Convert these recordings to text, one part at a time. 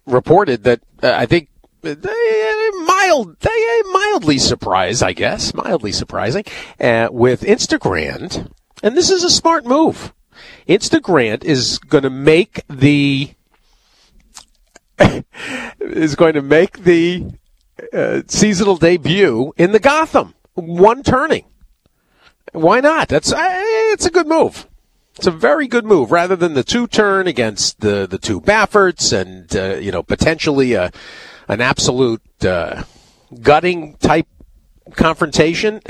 reported that I think mildly surprised, I guess, mildly surprising, with Instagrand. And this is a smart move. Instagrand is going to make the seasonal debut in the Gotham. One turning. Why not? It's a good move. It's a very good move, rather than the two turn against the two Bafferts and potentially an absolute gutting type confrontation.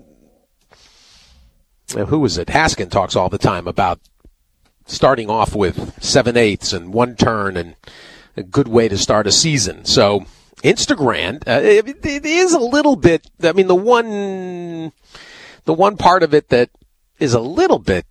Who is it? Haskin talks all the time about starting off with 7/8 and one turn, and a good way to start a season. So Instagrand, it is a little bit. I mean, the one part of it that is a little bit,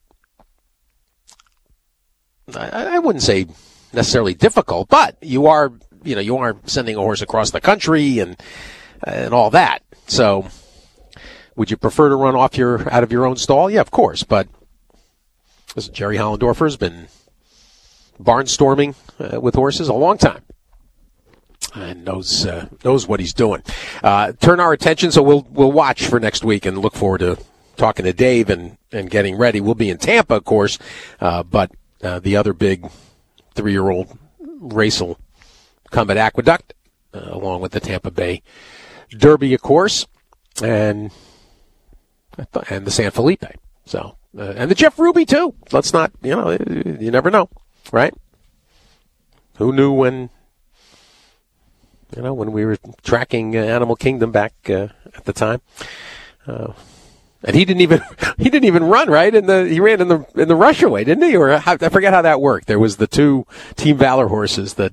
I wouldn't say necessarily difficult, but you are sending a horse across the country and all that. So, would you prefer to run out of your own stall? Yeah, of course. But listen, Jerry Hollendorfer has been barnstorming with horses a long time and knows what he's doing. Turn our attention, so we'll watch for next week and look forward to talking to Dave and getting ready. We'll be in Tampa, of course, but the other big 3-year-old race will come at Aqueduct, along with the Tampa Bay Derby, of course, and the San Felipe. So, and the Jeff Ruby too. Let's not, you never know, right? Who knew when we were tracking Animal Kingdom back at the time? And he didn't even run, right? He ran in the rushaway, didn't he? Or I forget how that worked. There was the two Team Valor horses that,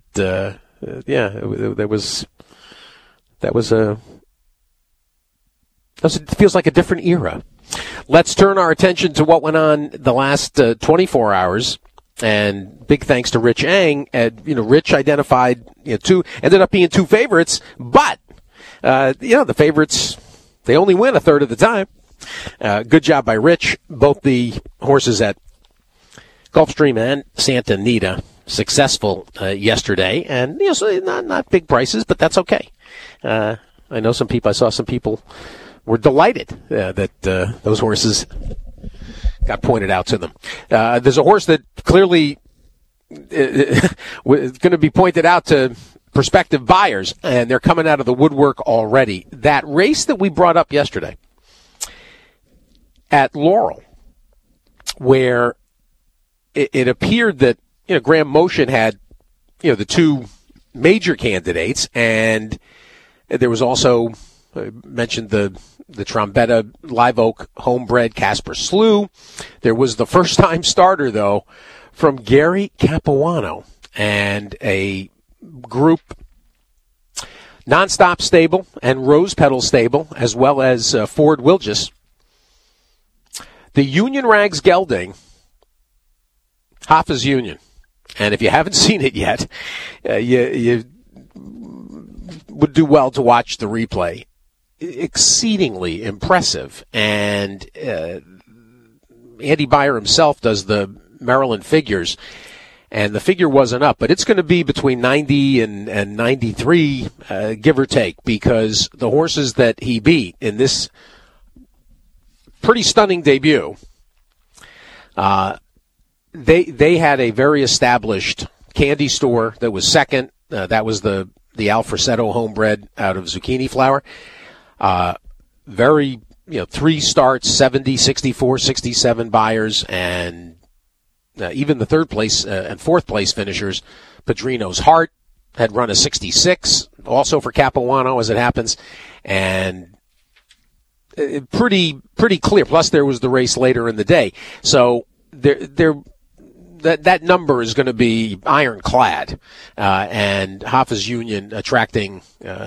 it feels like a different era. Let's turn our attention to what went on the last 24 hours. And big thanks to Rich Eng. Rich identified ended up being two favorites, but the favorites, they only win a third of the time. Good job by Rich. Both the horses at Gulfstream and Santa Anita successful yesterday, and so not big prices, but that's okay. I saw some people were delighted that those horses got pointed out to them. There's a horse that clearly is going to be pointed out to prospective buyers, and they're coming out of the woodwork already. That race that we brought up yesterday at Laurel, where it appeared that Graham Motion had the two major candidates, and there was also mentioned the Trombetta Live Oak homebred Casper Slew. There was the first-time starter, though, from Gary Capuano and a group Nonstop Stable and Rose Petal Stable, as well as Ford Wilgis. The Union Rags Gelding, Hoffa's Union. And if you haven't seen it yet, you would do well to watch the replay. Exceedingly impressive. And Andy Beyer himself does the Maryland figures, and the figure wasn't up, but it's going to be between 90 and 93, give or take, because the horses that he beat in this pretty stunning debut, they had a very established candy store that was second. That was the Al Frasetto homebred out of Zucchini Flower. Very, 3 starts, 70, 64, 67 buyers, and even the third place and fourth place finishers. Padrino's Heart had run a 66, also for Capuano as it happens, and pretty clear. Plus there was the race later in the day. So that number is going to be ironclad, and Hoffa's Union attracting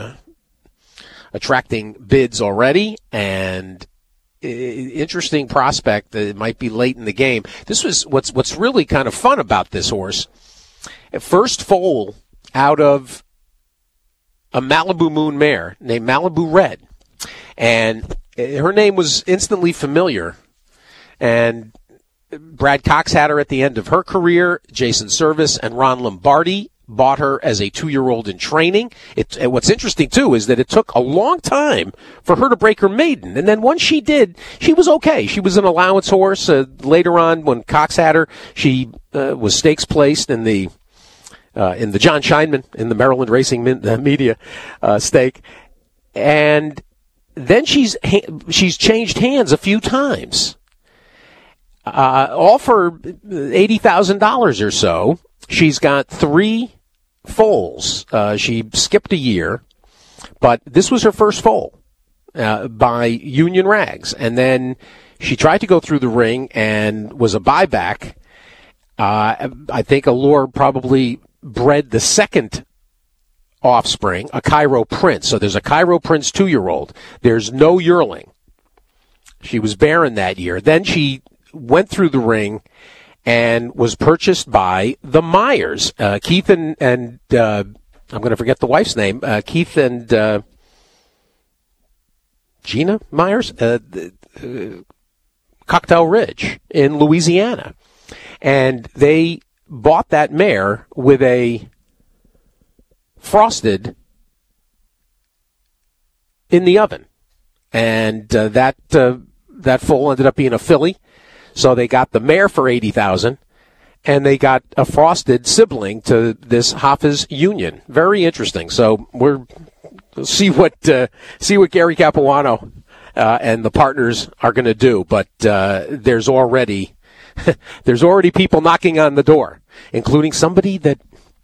bids already, and interesting prospect that it might be late in the game. This was what's really kind of fun about this horse. First foal out of a Malibu Moon mare named Malibu Red, and her name was instantly familiar, and Brad Cox had her at the end of her career. Jason Service and Ron Lombardi bought her as a 2-year-old in training. What's interesting, too, is that it took a long time for her to break her maiden. And then once she did, she was okay. She was an allowance horse. Later on, when Cox had her, she was stakes placed in the John Scheinman, in the Maryland Racing Media stake. And then she's changed hands a few times. All for $80,000 or so. She's got 3 foals. She skipped a year, but this was her first foal by Union Rags. And then she tried to go through the ring and was a buyback. I think Allure probably bred the second offspring, a Cairo Prince. So there's a Cairo Prince 2-year-old. There's no yearling. She was barren that year. Then she went through the ring and was purchased by the Myers. Keith and I'm going to forget the wife's name. Keith and Gina Myers, Cocktail Ridge in Louisiana. And they bought that mare with a frosted in the oven. And that foal ended up being a filly. So they got the mare for $80,000, and they got a frosted sibling to this Hafiz Union. Very interesting. So we'll see what Gary Capuano and the partners are going to do. But there's already people knocking on the door, including somebody that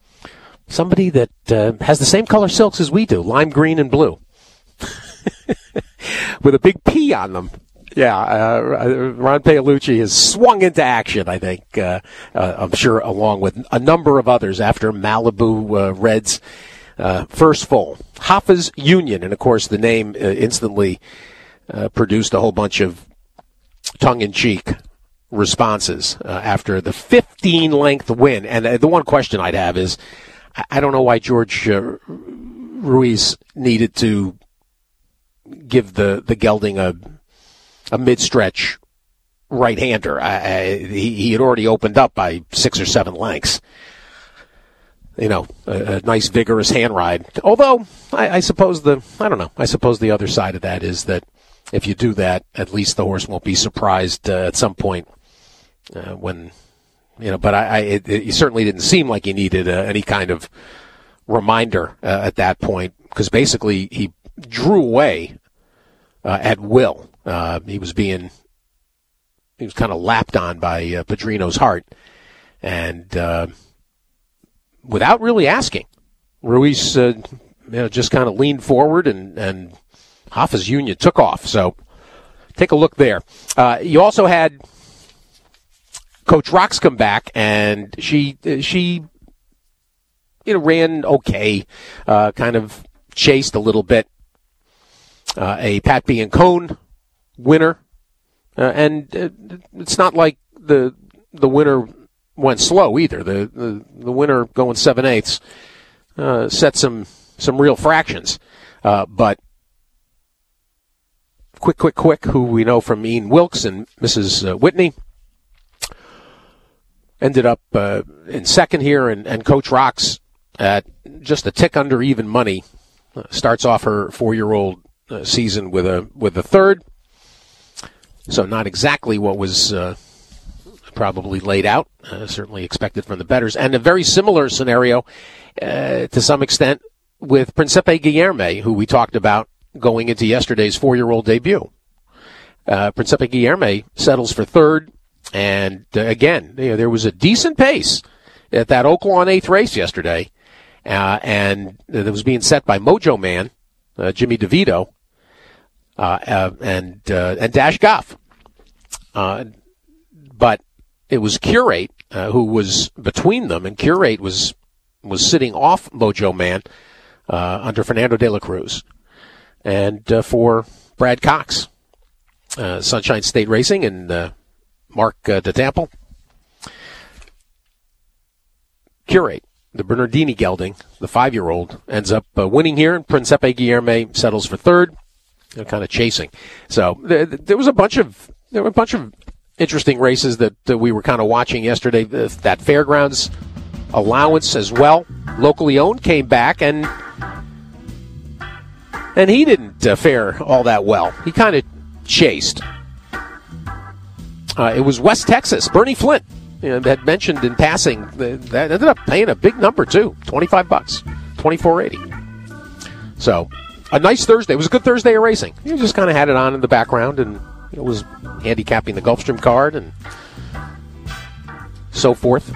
has the same color silks as we do, lime green and blue, with a big P on them. Yeah, Ron Paolucci has swung into action, I think, I'm sure, along with a number of others after Malibu Red's first foal. Hafiz Union, and of course the name instantly produced a whole bunch of tongue-in-cheek responses after the 15-length win. And the one question I'd have is, I don't know why George Ruiz needed to give the gelding a mid-stretch right-hander. He had already opened up by 6 or 7 lengths. You know, a nice vigorous hand ride. Although, I suppose the other side of that is that if you do that, at least the horse won't be surprised at some point when, you know, but it certainly didn't seem like he needed any kind of reminder at that point, because basically he drew away at will. He was kind of lapped on by Padrino's Heart, and without really asking, Ruiz just kind of leaned forward, and Hafiz Union took off. So take a look there. You also had Coach Rocks come back, and she ran okay, kind of chased a little bit. A Pat Biancone winner, and it's not like the winner went slow either. The winner going 7/8 set some real fractions, but quick, who we know from Ian Wilkes and Mrs. Whitney, ended up in second here, and Coach Rocks at just a tick under even money starts off her 4-year-old season with a third. So not exactly what was probably laid out, certainly expected from the bettors. And a very similar scenario to some extent with Principe Guilherme, who we talked about going into yesterday's 4-year-old debut. Principe Guilherme settles for third, and again, there was a decent pace at that Oaklawn 8th race yesterday, and that was being set by Mojo Man, Jimmy DeVito, and Dash Goff. But it was Curate who was between them, and Curate was sitting off Mojo Man under Fernando de la Cruz. And for Brad Cox, Sunshine State Racing, and Mark DeTample, Curate, the Bernardini gelding, the 5-year-old, ends up winning here, and Principe Guilherme settles for third, kind of chasing. So there were a bunch of interesting races that we were kind of watching yesterday. That Fairgrounds allowance as well, locally owned, came back, and he didn't fare all that well. He kind of chased. It was West Texas. Bernie Flint had mentioned in passing that ended up paying a big number too, $25, $24.80. So a nice Thursday. It was a good Thursday of racing. You just kind of had it on in the background, and it was handicapping the Gulfstream card and so forth.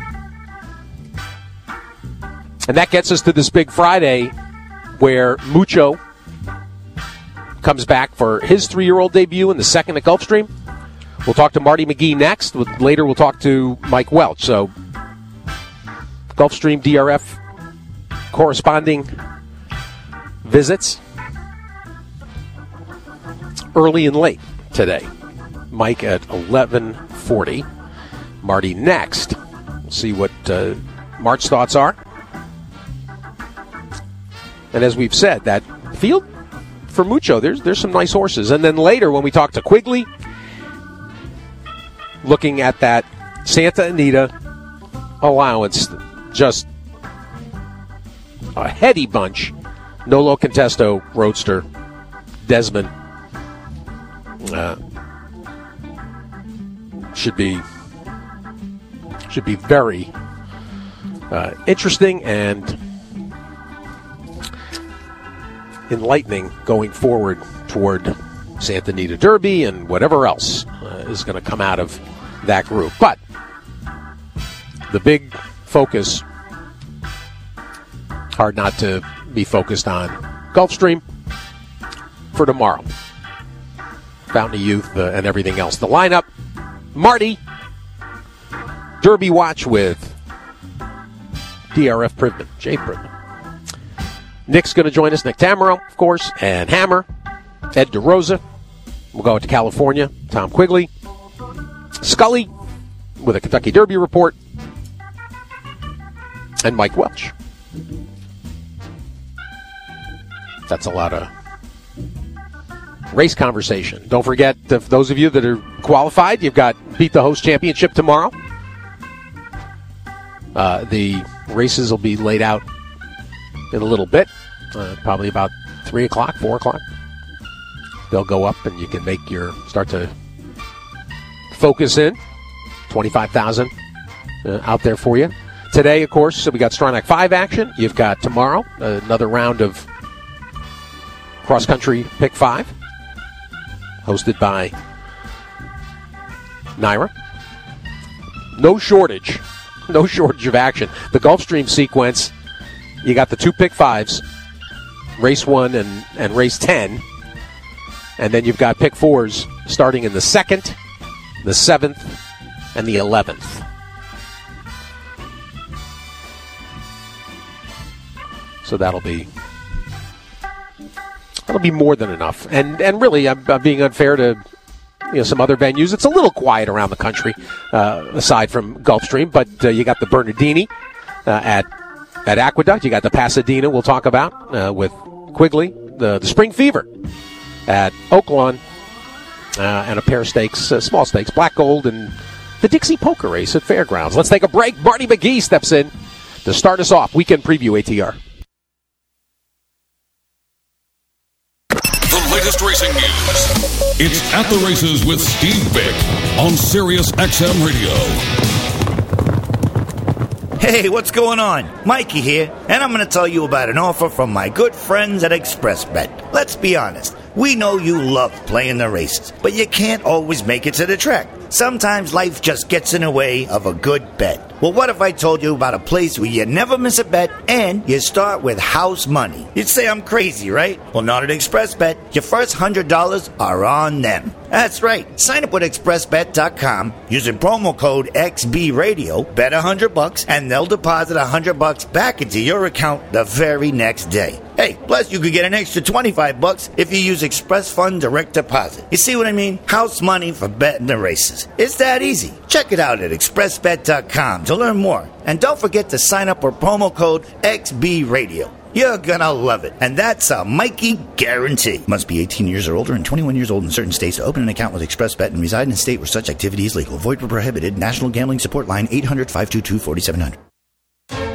And that gets us to this big Friday where Mucho comes back for his 3-year-old debut in the second at Gulfstream. We'll talk to Marty McGee next. Later we'll talk to Mike Welch. So Gulfstream DRF corresponding visits early and late today. Mike at 11:40. Marty next. We'll see what Mart's thoughts are. And as we've said, that field for Mucho, there's some nice horses. And then later when we talk to Quigley, looking at that Santa Anita allowance, just a heady bunch. Nolo Contesto, Roadster, Desmond. Should be very interesting and enlightening going forward toward Santa Anita Derby and whatever else is going to come out of that group. But the big focus, hard not to be focused on Gulfstream for tomorrow. Fountain of Youth and everything else. The lineup, Marty, Derby Watch with DRF Privman, Jay Privman. Nick's going to join us, Nick Tamaro, of course, and Hammer, Ed DeRosa. We'll go to California, Tom Quigley, Scully with a Kentucky Derby report, and Mike Welch. That's a lot of race conversation. Don't forget, for those of you that are qualified, you've got Beat the Host Championship tomorrow. The races will be laid out in a little bit, probably about 3 o'clock, 4 o'clock. They'll go up and you can start to focus in. 25,000 out there for you. Today, of course, we got Stronach 5 action. You've got tomorrow another round of cross-country Pick 5, hosted by Naira. No shortage of action. The Gulfstream sequence, you got the 2 Pick 5s, race 1 and race 10, and then you've got Pick 4s starting in the 2nd, the 7th, and the 11th. So that'll be more than enough. And really, I'm being unfair to some other venues. It's a little quiet around the country, aside from Gulfstream. But you got the Bernardini at Aqueduct. You got the Pasadena we'll talk about with Quigley. The Spring Fever at Oaklawn. And a pair of stakes, small stakes, Black Gold, and the Dixie Poker Race at Fairgrounds. Let's take a break. Marty McGee steps in to start us off. Weekend Preview, ATR. The latest racing news. It's At the Races with Steve Vick on Sirius XM Radio. Hey, what's going on? Mikey here, and I'm going to tell you about an offer from my good friends at ExpressBet. Let's be honest. We know you love playing the races, but you can't always make it to the track. Sometimes life just gets in the way of a good bet. Well, what if I told you about a place where you never miss a bet and you start with house money? You'd say I'm crazy, right? Well, not at ExpressBet. Your first $100 are on them. That's right. Sign up with ExpressBet.com using promo code XBRadio, bet $100, and they'll deposit $100 back into your account the very next day. Hey, plus you could get an extra $25 if you use Express Fund Direct Deposit. You see what I mean? House money for betting the races. It's that easy. Check it out at ExpressBet.com to learn more. And don't forget to sign up for promo code XBRadio. You're gonna love it. And that's a Mikey guarantee. Must be 18 years or older and 21 years old in certain states to open an account with ExpressBet and reside in a state where such activity is legal. Void where prohibited. National Gambling Support Line 800-522-4700.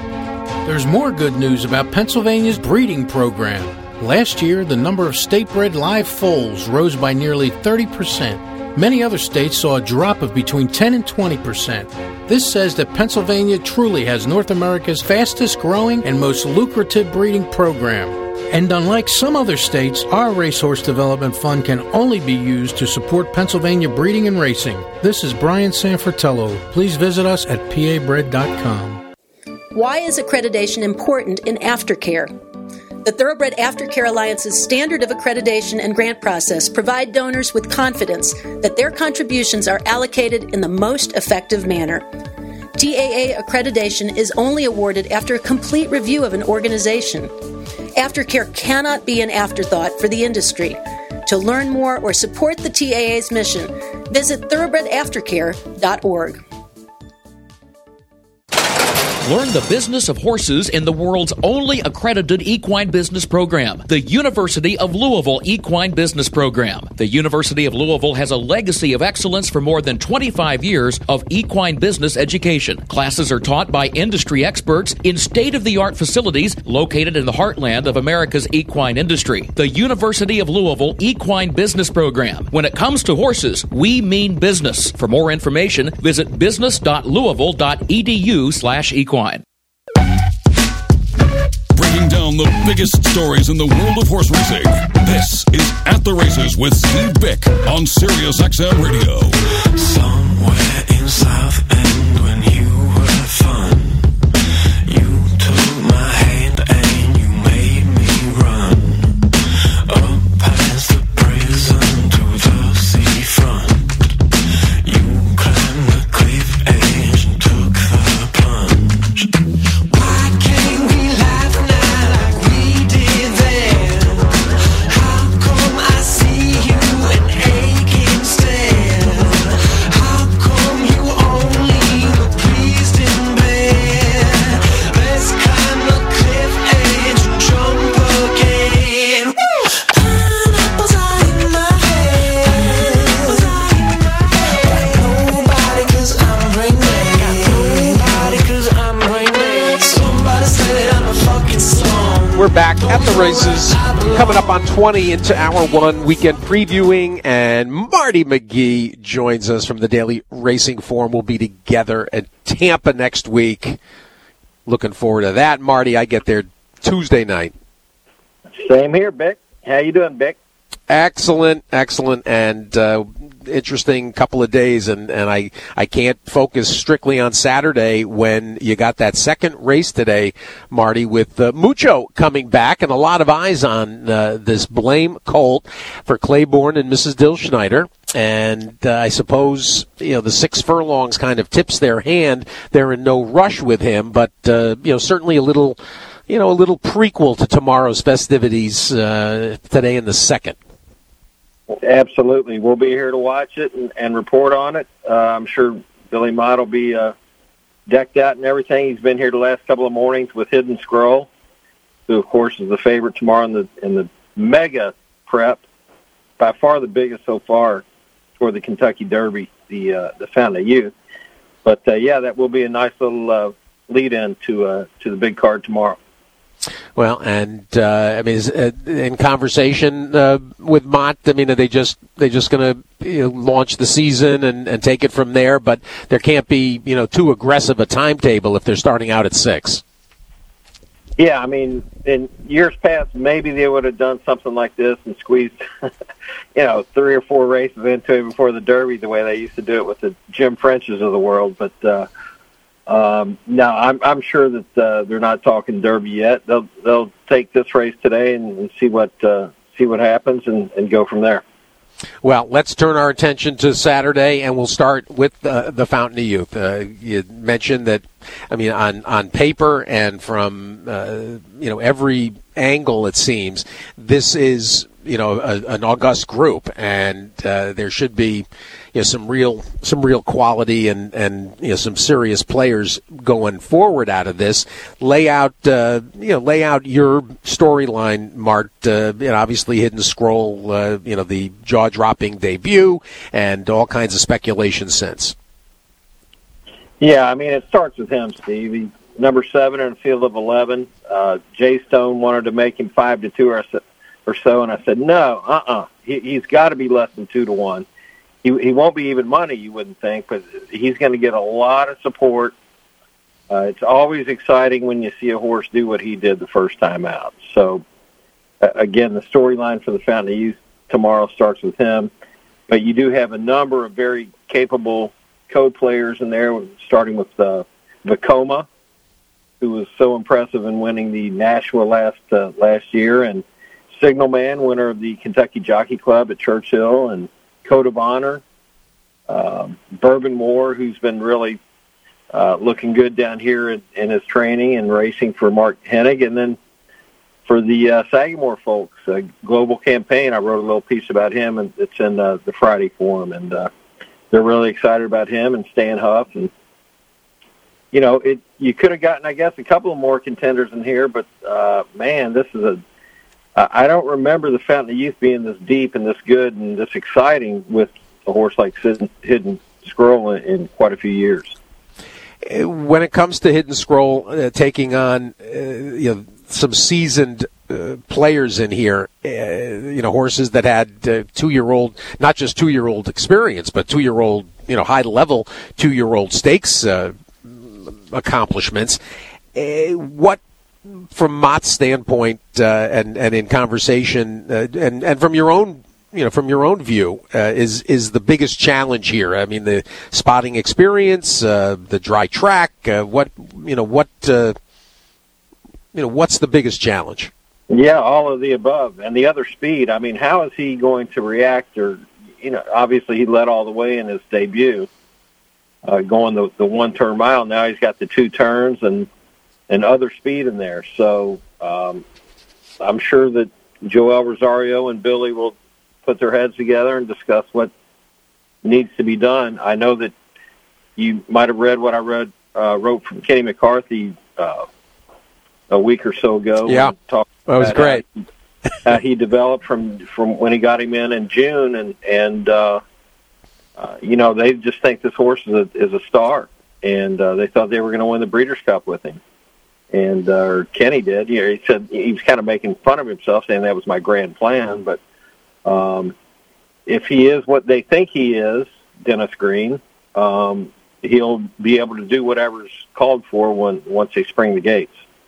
There's more good news about Pennsylvania's breeding program. Last year, the number of state-bred live foals rose by nearly 30%. Many other states saw a drop of between 10 and 20%. This says that Pennsylvania truly has North America's fastest-growing and most lucrative breeding program. And unlike some other states, our Racehorse Development Fund can only be used to support Pennsylvania breeding and racing. This is Brian Sanfratello. Please visit us at pabred.com. Why is accreditation important in aftercare? The Thoroughbred Aftercare Alliance's standard of accreditation and grant process provide donors with confidence that their contributions are allocated in the most effective manner. TAA accreditation is only awarded after a complete review of an organization. Aftercare cannot be an afterthought for the industry. To learn more or support the TAA's mission, visit thoroughbredaftercare.org. Learn the business of horses in the world's only accredited equine business program, the University of Louisville Equine Business Program. The University of Louisville has a legacy of excellence for more than 25 years of equine business education. Classes are taught by industry experts in state-of-the-art facilities located in the heartland of America's equine industry. The University of Louisville Equine Business Program. When it comes to horses, we mean business. For more information, visit business.louisville.edu/equine. Breaking down the biggest stories in the world of horse racing. This is At the Races with Steve Bick on Sirius XM Radio. Somewhere in South End when you were fun, you took my hand and you made me run up past the prison to the seafront. You climbed the cliff edge and took the plunge. Why can't we laugh now like we did then? How come I see you an aching stare? How come you only were pleased in bed? Let's climb the cliff edge and jump again. Pineapples are in my head. Got nobody 'cause I'm brain dead. Nobody 'cause I'm brain dead. Somebody said I'm a fucking song. We're back at the races, coming up on 20 into hour one, weekend previewing, and Marty McGee joins us from the Daily Racing Form. We'll be together at Tampa next week. Looking forward to that, Marty. I get there Tuesday night. Same here, Bick. How you doing, Bick? Excellent, and interesting couple of days, and I can't focus strictly on Saturday when you got that second race today, Marty, with Mucho coming back and a lot of eyes on this Blame Colt for Claiborne and Mrs. Dill Schneider. And I suppose, the 6 furlongs kind of tips their hand. They're in no rush with him, but, certainly a little prequel to tomorrow's festivities today in the second. Absolutely. We'll be here to watch it and report on it. I'm sure Billy Mott will be decked out and everything. He's been here the last couple of mornings with Hidden Scroll, who, of course, is the favorite tomorrow in the mega prep, by far the biggest so far for the Kentucky Derby, the Fountain of Youth. But, that will be a nice little lead-in to the big card tomorrow. Well, and in conversation with Mott, are they just going to launch the season and take it from there? But there can't be too aggressive a timetable if they're starting out at 6. Yeah, in years past, maybe they would have done something like this and squeezed 3 or 4 races into it before the Derby, the way they used to do it with the Jim Frenches of the world. But no, I'm sure that they're not talking Derby yet. They'll take this race today and see what happens and go from there. Well, let's turn our attention to Saturday, and we'll start with the Fountain of Youth. You mentioned that, on paper and from every angle, it seems this is an august group, and there should be some real quality and some serious players going forward out of this. Lay out your storyline, Mart. Obviously, Hidden Scroll, the jaw-dropping debut, and all kinds of speculation since. Yeah, it starts with him, Steve. number 7 in a field of 11. Jay Stone wanted to make him 5-2 or so, and I said, no, he's got to be less than 2-1. He won't be even money, you wouldn't think, but he's going to get a lot of support. It's always exciting when you see a horse do what he did the first time out. So, again, the storyline for the Fountain of Youth tomorrow starts with him. But you do have a number of very capable code players in there, starting with Vekoma, who was so impressive in winning the Nashua last year, and Signal Man, winner of the Kentucky Jockey Club at Churchill, and Code of Honor, Bourbon War, who's been really looking good down here in his training and racing for Mark Hennig, and then for the Sagamore folks, Global Campaign, I wrote a little piece about him, and it's in the Friday Forum, and they're really excited about him and Stan Huff. And, you know, you could have gotten, I guess, a couple of more contenders in here, but, man, this is I don't remember the Fountain of Youth being this deep and this good and this exciting with a horse like Hidden Scroll in quite a few years. When it comes to Hidden Scroll taking on, some seasoned players in here, horses that had 2-year-old, not just 2-year-old experience, but 2-year-old, high-level 2-year-old stakes accomplishments. What, from Mott's standpoint, and in conversation, and from your own, from your own view, is the biggest challenge here? I mean, the spotting experience, the dry track. What's the biggest challenge? Yeah, all of the above, and the other speed. I mean, how is he going to react? Or, obviously he led all the way in his debut, going the 1-turn mile. Now he's got the 2 turns and other speed in there. So I'm sure that Joel Rosario and Billy will put their heads together and discuss what needs to be done. I know that you might have read what I wrote from Kenny McCarthy a week or so ago. Yeah, that was great. How he developed from when he got him in June, and they just think this horse is a star, and they thought they were going to win the Breeders' Cup with him. And Kenny did. He said he was kind of making fun of himself, saying that was my grand plan. But if he is what they think he is, Dennis Green, he'll be able to do whatever's called for once they spring the gates.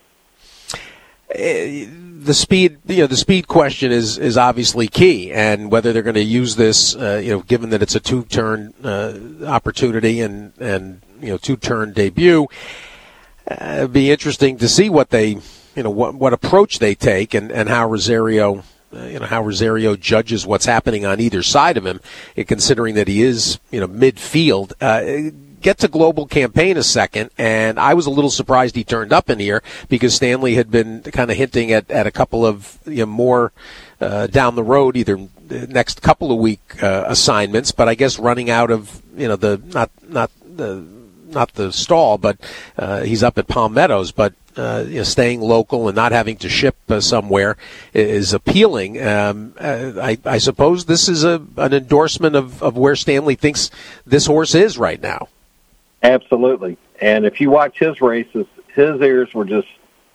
The speed question is obviously key, and whether they're going to use this, given that it's a 2-turn opportunity and 2-turn debut, it'd be interesting to see what they, what approach they take, and how Rosario, judges what's happening on either side of him, considering that he is, midfield. Get to Global Campaign a second, and I was a little surprised he turned up in here, because Stanley had been kind of hinting at a couple of more down the road, either next couple of week assignments. But I guess running out of not the stall, but he's up at Palm Meadows. But staying local and not having to ship somewhere is appealing. I suppose this is an endorsement of where Stanley thinks this horse is right now. Absolutely. And if you watch his races, his ears were just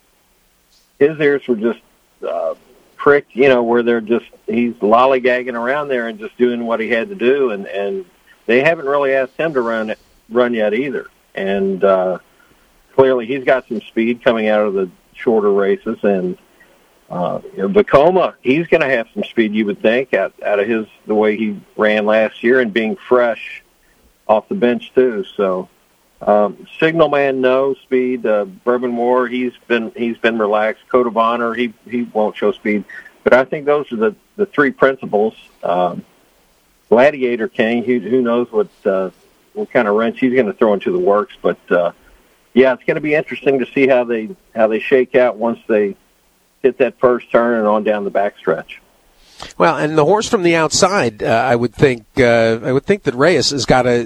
pricked, where he's lollygagging around there and just doing what he had to do, and they haven't really asked him to run yet either. And clearly he's got some speed coming out of the shorter races, and Vekoma, he's going to have some speed, you would think, out of the way he ran last year, and being fresh off the bench too. So Signal Man, no speed. Bourbon War, he's been relaxed. Code of Honor, he won't show speed. But I think those are the 3 principles. Gladiator King, who knows what kind of wrench he's going to throw into the works. But it's going to be interesting to see how they shake out once they hit that first turn and on down the backstretch. Well, and the horse from the outside, I would think that Reyes has got to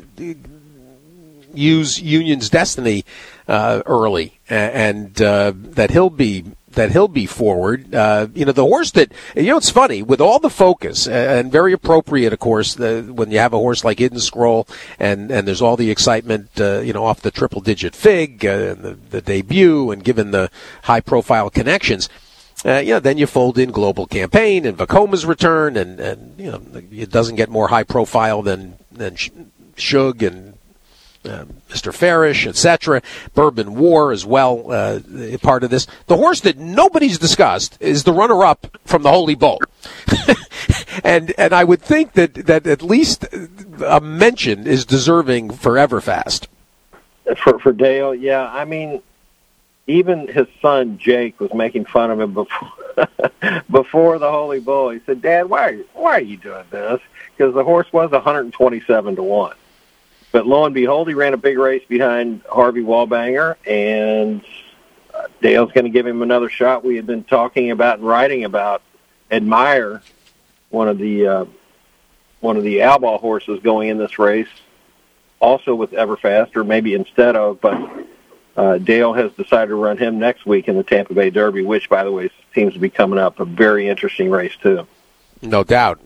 use Union's Destiny early, and that he'll be he'll be forward. The horse that, it's funny, with all the focus, and very appropriate, of course, when you have a horse like Hidden Scroll, and there's all the excitement, off the triple-digit fig, the debut, and given the high-profile connections. Then you fold in Global Campaign and Vacoma's return, and it doesn't get more high profile than Shug and Mr. Farish, etc. Bourbon War as well, part of this. The horse that nobody's discussed is the runner-up from the Holy Bull, and I would think that at least a mention is deserving for Everfast. For Dale, yeah. I mean, even his son Jake was making fun of him before the Holy Bull. He said, "Dad, why are you doing this?" Because the horse was 127-1. But lo and behold, he ran a big race behind Harvey Wallbanger, and Dale's going to give him another shot. We had been talking about and writing about Admire, one of the Outlaw horses going in this race, also with Everfast, or maybe instead of, but Dale has decided to run him next week in the Tampa Bay Derby, which, by the way, seems to be coming up a very interesting race, too. No doubt.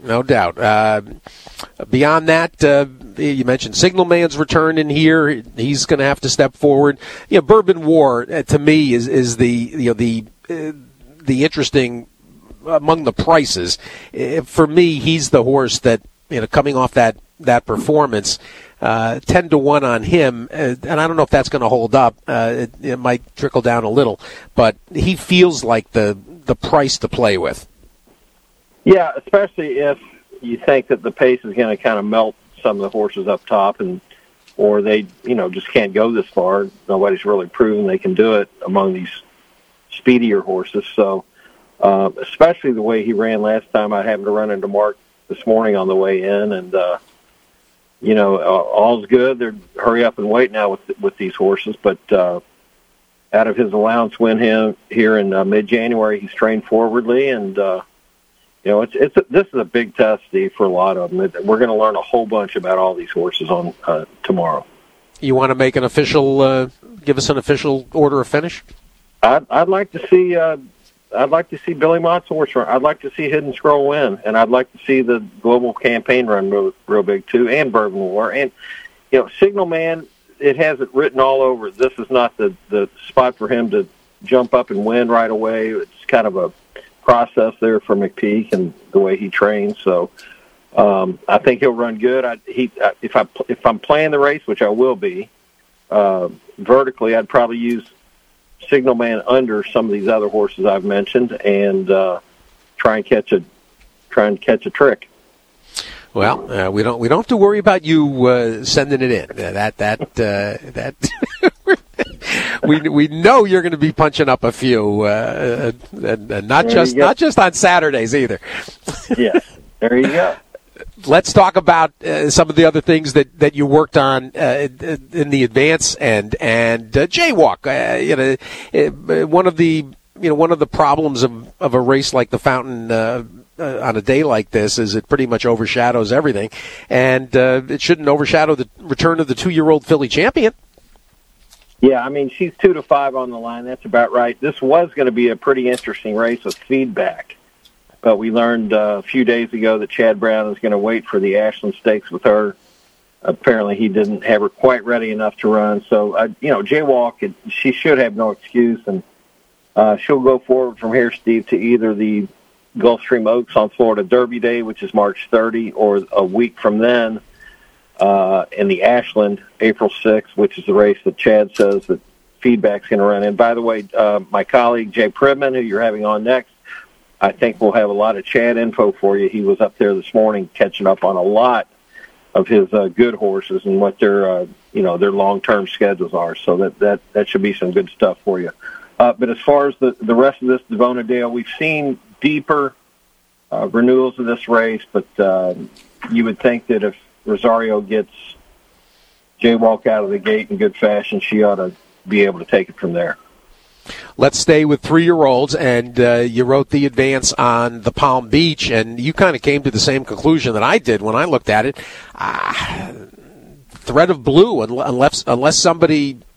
Beyond that, you mentioned Signal Man's return in here. He's going to have to step forward. Bourbon War, to me, is the interesting among the prices. For me, he's the horse that, coming off that performance, 10-1 on him, and I don't know if that's going to hold up. It might trickle down a little, but he feels like the price to play with. Yeah, especially if you think that the pace is going to kind of melt some of the horses up top, or they just can't go this far. Nobody's really proven they can do it among these speedier horses. So, especially the way he ran last time, I happened to run into Mark this morning on the way in, and all's good. They're hurry up and wait now with these horses. But out of his allowance win here in mid-January, he's trained forwardly, and this is a big test, Steve, for a lot of them. We're going to learn a whole bunch about all these horses on tomorrow. You want to make an official? Give us an official order of finish. I'd like to see. I'd like to see Billy Mott's horse run. I'd like to see Hidden Scroll win, and I'd like to see the Global Campaign run real big too, and Bourbon War, and Signal Man. It has it written all over. This is not the spot for him to jump up and win right away. It's kind of a process there for McPeak and the way he trains. So I think he'll run good. If I'm playing the race, which I will be, vertically, I'd probably use Signal Man under some of these other horses I've mentioned, and try and catch a trick. Well, we don't have to worry about you sending it in. That we know you're going to be punching up a few, and not just on Saturdays either. Yeah, there you go. Let's talk about some of the other things that you worked on in the advance and Jaywalk. One of the problems of a race like the Fountain on a day like this is it pretty much overshadows everything, and it shouldn't overshadow the return of the 2-year-old filly champion. Yeah, I mean, she's 2-5 on the line. That's about right. This was going to be a pretty interesting race with feedback, but we learned a few days ago that Chad Brown is going to wait for the Ashland Stakes with her. Apparently, he didn't have her quite ready enough to run. So, Jaywalk, she should have no excuse, and she'll go forward from here, Steve, to either the Gulfstream Oaks on Florida Derby Day, which is March 30, or a week from then, in the Ashland, April 6th, which is the race that Chad says that feedback's going to run in. By the way, my colleague Jay Pridman, who you're having on next, I think we'll have a lot of Chad info for you. He was up there this morning catching up on a lot of his good horses and what their long-term schedules are. So that should be some good stuff for you. But as far as the rest of this Devona Dale, we've seen deeper renewals of this race, but you would think that if Rosario gets Jaywalk out of the gate in good fashion, she ought to be able to take it from there. Let's stay with 3-year-olds, and you wrote the advance on the Palm Beach, and you kind of came to the same conclusion that I did when I looked at it. Thread of blue, unless somebody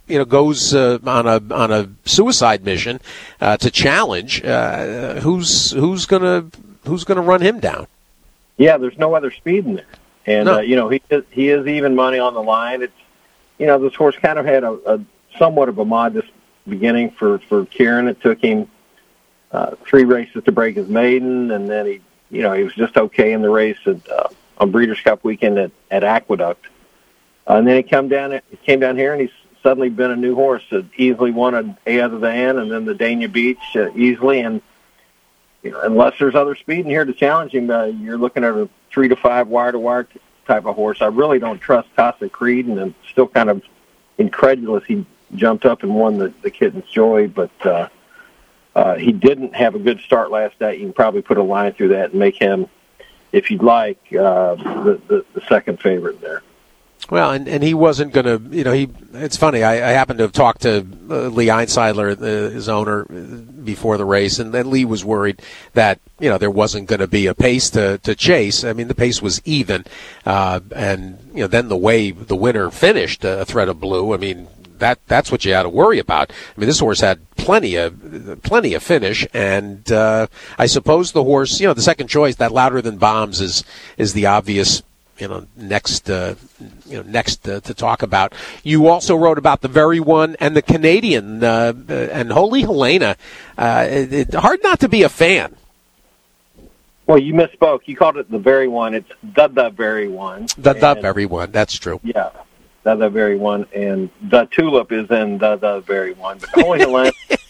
goes on a suicide mission to challenge, who's gonna run him down? Yeah, there's no other speed in there, and No. he is even money on the line. It's this horse kind of had a somewhat of a modest beginning for Kieran. It took him 3 races to break his maiden, and then he was just okay in the race on Breeders' Cup weekend at Aqueduct. And then he came down here, and he's suddenly been a new horse. Easily won an A Other Than, and then the Dania Beach easily. And unless there's other speed in here to challenge him, you're looking at a 3 to 5 wire-to-wire type of horse. I really don't trust Casa Creed, and I'm still kind of incredulous he jumped up and won the Kitten's Joy, but he didn't have a good start last night. You can probably put a line through that and make him, if you'd like, the second favorite there. Well, and he wasn't going to, it's funny, I happened to have talked to Lee Einseidler, his owner, before the race, and then Lee was worried that, there wasn't going to be a pace to chase. I mean, the pace was even, and, then the way the winner finished, A Thread of Blue, I mean, that's what you had to worry about. I mean, this horse had plenty of finish, and I suppose the horse, the second choice, that Louder Than Bombs, is the obvious next to talk about. You also wrote about the Very One and the Canadian and Holy Helena. Hard not to be a fan. Well, you misspoke. You called it the Very One. It's the Very One. The Very One. That's true. Yeah, the Very One, and the Tulip is in the Very One. But Holy Helena,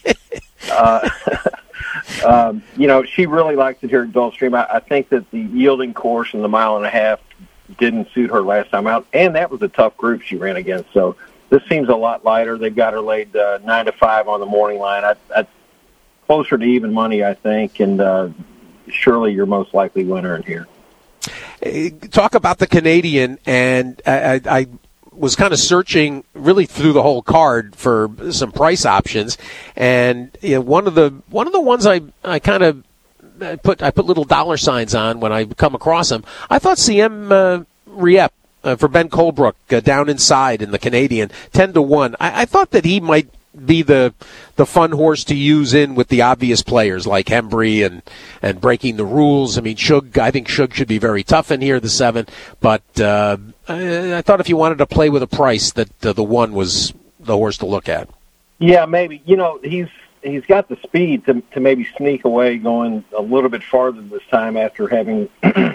she really likes it here at Gulfstream. I think that the yielding course and the 1.5 miles didn't suit her last time out, and that was a tough group she ran against. So this seems a lot lighter. They've got her laid 9 to 5 on the morning line. I'd closer to even money, I think, and surely your most likely winner in here. Talk about the Canadian, and I was kind of searching really through the whole card for some price options, and one of the ones I kind of put little dollar signs on when I come across him. I thought CM Riep for Ben Colebrook down inside in the Canadian 10-1. I thought that he might be the fun horse to use in with the obvious players like Hembry and breaking the rules. I mean, I think Shug should be very tough in here, the 7. But I thought if you wanted to play with a price, that the 1 was the horse to look at. Yeah, maybe. He's got the speed to maybe sneak away going a little bit farther this time after having,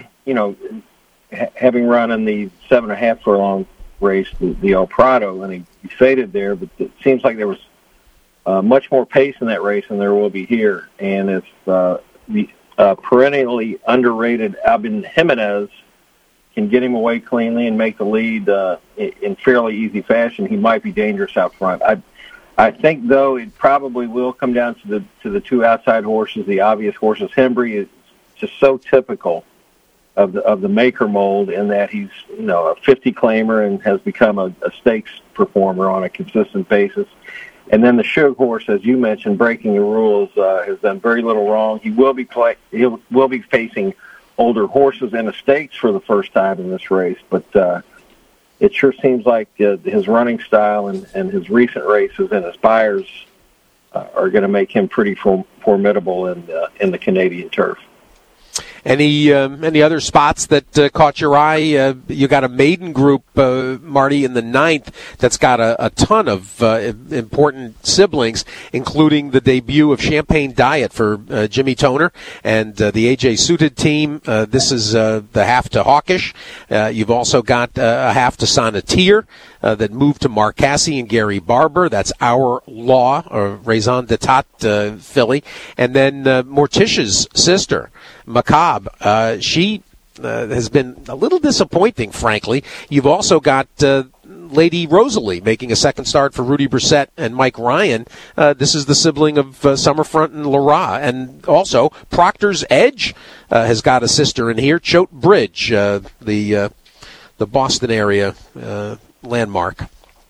having run in the 7.5 furlong race, the El Prado, and he faded there. But it seems like there was much more pace in that race than there will be here. And if the perennially underrated Albin Jimenez can get him away cleanly and make the lead in fairly easy fashion, he might be dangerous out front. I think, though, it probably will come down to the 2 outside horses, the obvious horses. Hembry is just so typical of the maker mold in that he's a 50 claimer and has become a stakes performer on a consistent basis. And then the Shug horse, as you mentioned, breaking the rules, has done very little wrong. He will be facing older horses in the stakes for the first time in this race, but it sure seems like his running style and his recent races and his buyers are going to make him pretty formidable in the Canadian turf. Any other spots that caught your eye? You got a maiden group, Marty, in the 9th that's got a ton of important siblings, including the debut of Champagne Diet for Jimmy Toner and the AJ Suited team. This is the half to Hawkish. You've also got a half to Sonneteer that moved to Mark Cassie and Gary Barber. That's Our Law, or Raison d'Etat filly. And then Morticia's sister, Macabre. She has been a little disappointing, frankly. You've also got Lady Rosalie making a second start for Rudy Brissett and Mike Ryan. This is the sibling of Summerfront and Lara. And also, Proctor's Edge has got a sister in here, Choate Bridge, the Boston area landmark.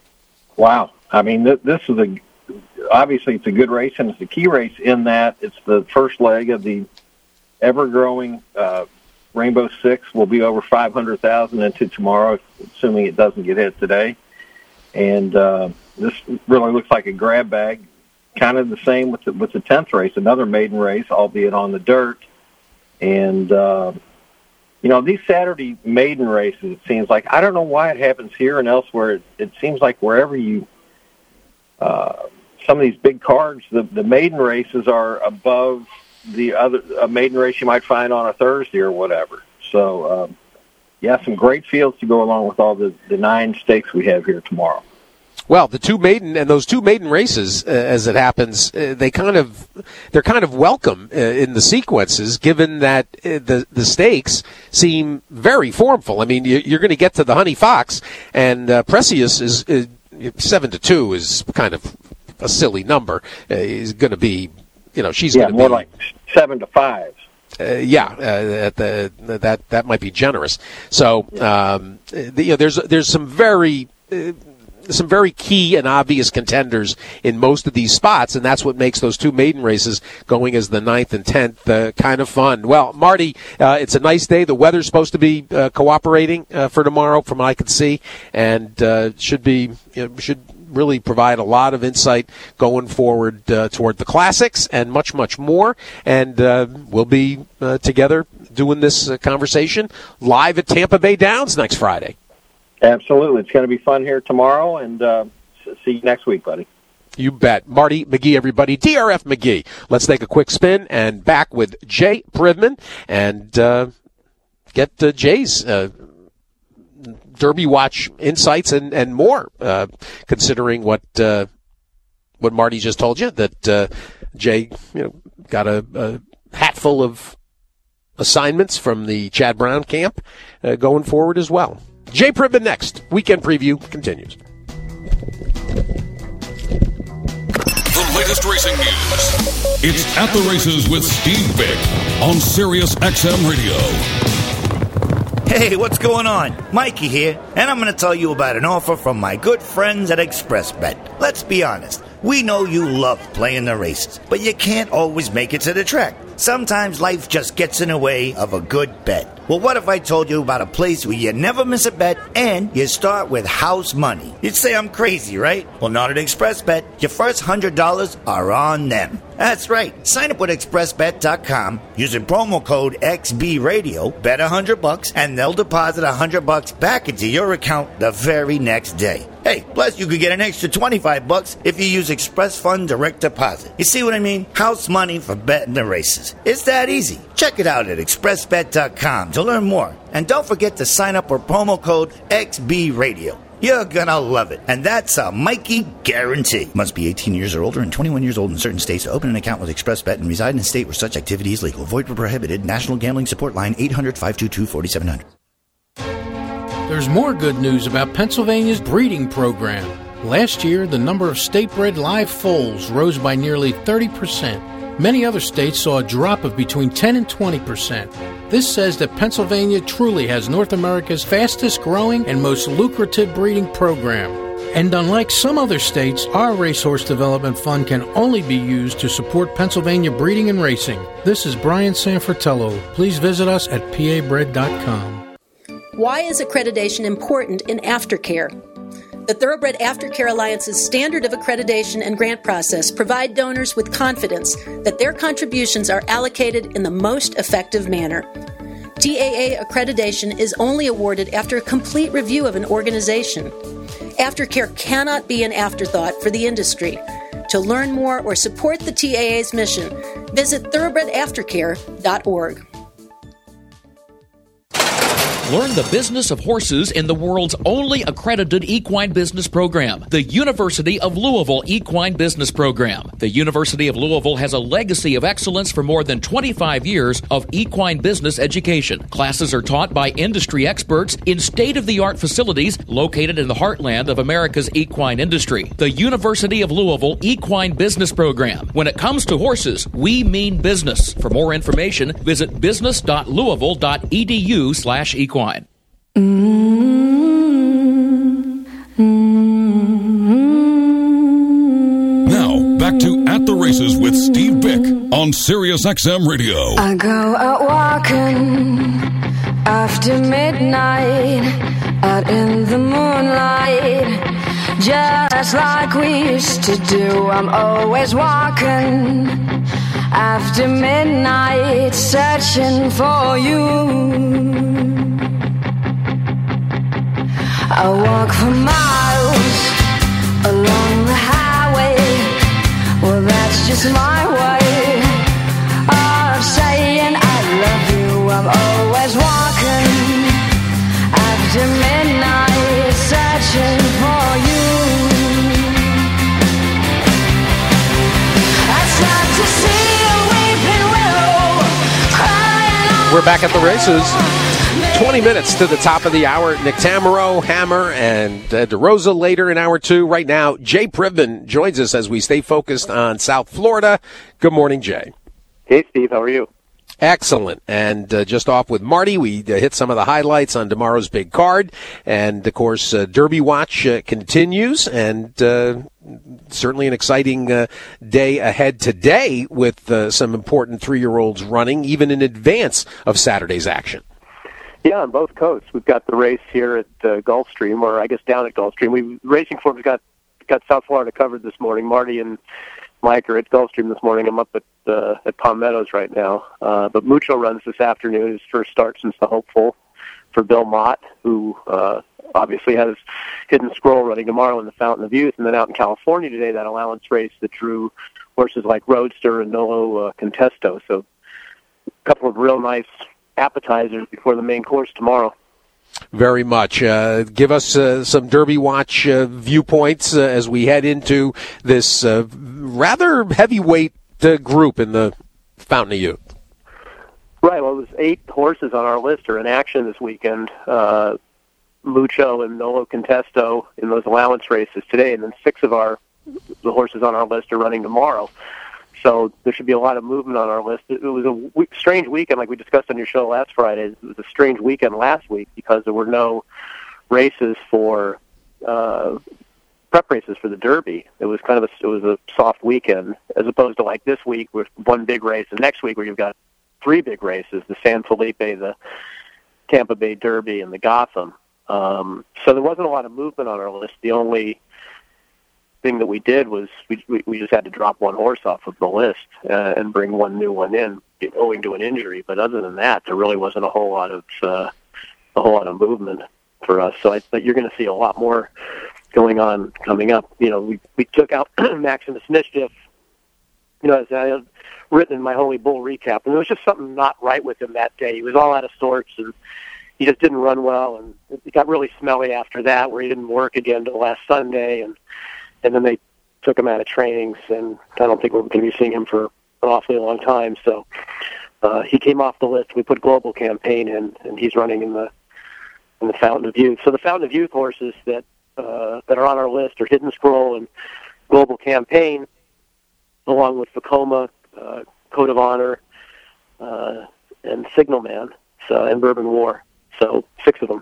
Wow. I mean, this is obviously it's a good race, and it's a key race in that it's the first leg of the ever-growing Rainbow Six. Will be over 500,000 into tomorrow, assuming it doesn't get hit today. And this really looks like a grab bag. Kind of the same with the 10th race, another maiden race, albeit on the dirt. And, these Saturday maiden races, it seems like, I don't know why it happens here and elsewhere. It seems like wherever some of these big cards, the maiden races are above a maiden race you might find on a Thursday or whatever. So, some great fields to go along with all the 9 stakes we have here tomorrow. Well, those two maiden races, as it happens, they're kind of welcome in the sequences, given that the stakes seem very formful. I mean, you're going to get to the Honey Fox, and Precious is 7-2 is kind of a silly number. Is going to be, she's going to be more like 7-5. That might be generous. So, there's some very key and obvious contenders in most of these spots, and that's what makes those two maiden races going as the 9th and 10th kind of fun. Well, Marty, it's a nice day. The weather's supposed to be cooperating for tomorrow, from what I can see, and should really provide a lot of insight going forward toward the classics and much, much more. And we'll be together doing this conversation live at Tampa Bay Downs next Friday. Absolutely. It's going to be fun here tomorrow, and see you next week, buddy. You bet. Marty McGee, everybody. DRF McGee. Let's take a quick spin and back with Jay Privman and get Jay's Derby Watch insights and more, considering what Marty just told you, that Jay got a hatful of assignments from the Chad Brown camp going forward as well. Jay Privman next. Weekend preview continues. The latest racing news. It's At the Races with Steve Bick on Sirius XM Radio. Hey, what's going on? Mikey here, and I'm going to tell you about an offer from my good friends at ExpressBet. Let's be honest. We know you love playing the races, but you can't always make it to the track. Sometimes life just gets in the way of a good bet. Well, what if I told you about a place where you never miss a bet and you start with house money? You'd say I'm crazy, right? Well, not at ExpressBet. Your first $100 are on them. That's right. Sign up with ExpressBet.com using promo code XBRadio, bet $100, and they'll deposit $100 back into your account the very next day. Hey, plus you could get an extra $25 if you use Express Fund Direct Deposit. You see what I mean? House money for betting the races. It's that easy. Check it out at ExpressBet.com to learn more. And don't forget to sign up for promo code XBRadio. You're gonna love it. And that's a Mikey guarantee. Must be 18 years or older and 21 years old in certain states to open an account with ExpressBet and reside in a state where such activity is legal. Void where prohibited. National Gambling Support Line 800-522-4700. There's more good news about Pennsylvania's breeding program. Last year, the number of state-bred live foals rose by nearly 30%. Many other states saw a drop of between 10 and 20%. This says that Pennsylvania truly has North America's fastest growing and most lucrative breeding program. And unlike some other states, our Racehorse Development Fund can only be used to support Pennsylvania breeding and racing. This is Brian Sanfratello. Please visit us at pabred.com. Why is accreditation important in aftercare? The Thoroughbred Aftercare Alliance's standard of accreditation and grant process provide donors with confidence that their contributions are allocated in the most effective manner. TAA accreditation is only awarded after a complete review of an organization. Aftercare cannot be an afterthought for the industry. To learn more or support the TAA's mission, visit thoroughbredaftercare.org. Learn the business of horses in the world's only accredited equine business program, the University of Louisville Equine Business Program. The University of Louisville has a legacy of excellence for more than 25 years of equine business education. Classes are taught by industry experts in state-of-the-art facilities located in the heartland of America's equine industry. The University of Louisville Equine Business Program. When it comes to horses, we mean business. For more information, visit business.louisville.edu/equine. Now, back to At the Races with Steve Bick on Sirius XM Radio. I go out walking after midnight, out in the moonlight, just like we used to do. I'm always walking after midnight, searching for you. I walk for miles along the highway. Well, that's just my way of saying I love you. I'm always walking after midnight, searching for you. I start to see a weeping willow crying on. We're back at the races. 20 minutes to the top of the hour. Nick Tamaro, Hammer, and DeRosa later in hour 2. Right now, Jay Privman joins us as we stay focused on South Florida. Good morning, Jay. Hey, Steve. How are you? Excellent. And just off with Marty, we hit some of the highlights on tomorrow's big card. And, of course, Derby Watch continues. And certainly an exciting day ahead today with some important 3-year-olds running, even in advance of Saturday's action. Yeah, on both coasts. We've got the race here at Gulfstream, or I guess down at Gulfstream. Racing Form's got South Florida covered this morning. Marty and Mike are at Gulfstream this morning. I'm up at Palm Meadows right now. But Mucho runs this afternoon, his first start since the Hopeful for Bill Mott, who obviously has Hidden Scroll running tomorrow in the Fountain of Youth. And then out in California today, that allowance race that drew horses like Roadster and Nolo Contesto. So a couple of real nice appetizers before the main course tomorrow. Very much. Give us some Derby Watch viewpoints as we head into this rather heavyweight group in the Fountain of Youth. Right. Well, it was 8 horses on our list are in action this weekend. Mucho and Nolo Contesto in those allowance races today, and then 6 of the horses on our list are running tomorrow. So there should be a lot of movement on our list. It was a strange weekend, like we discussed on your show last Friday. It was a strange weekend last week because there were no races for prep races for the Derby. It was a soft weekend, as opposed to like this week with one big race, and next week where you've got 3 big races: the San Felipe, the Tampa Bay Derby, and the Gotham. So there wasn't a lot of movement on our list. The only thing that we did was we just had to drop one horse off of the list and bring one new one in, owing to an injury. But other than that, there really wasn't a whole lot of movement for us. So I think you're going to see a lot more going on coming up. You know, we took out Maximus Mischief. You know, as I had written in my Holy Bull recap, and there was just something not right with him that day. He was all out of sorts, and he just didn't run well, and it got really smelly after that, where he didn't work again till last Sunday, and then they took him out of trainings, and I don't think we're going to be seeing him for an awfully long time. So he came off the list. We put Global Campaign in, and he's running in the Fountain of Youth. So the Fountain of Youth horses that are on our list are Hidden Scroll and Global Campaign, along with Vekoma, Code of Honor, and Signal Man, and Bourbon War. So 6 of them.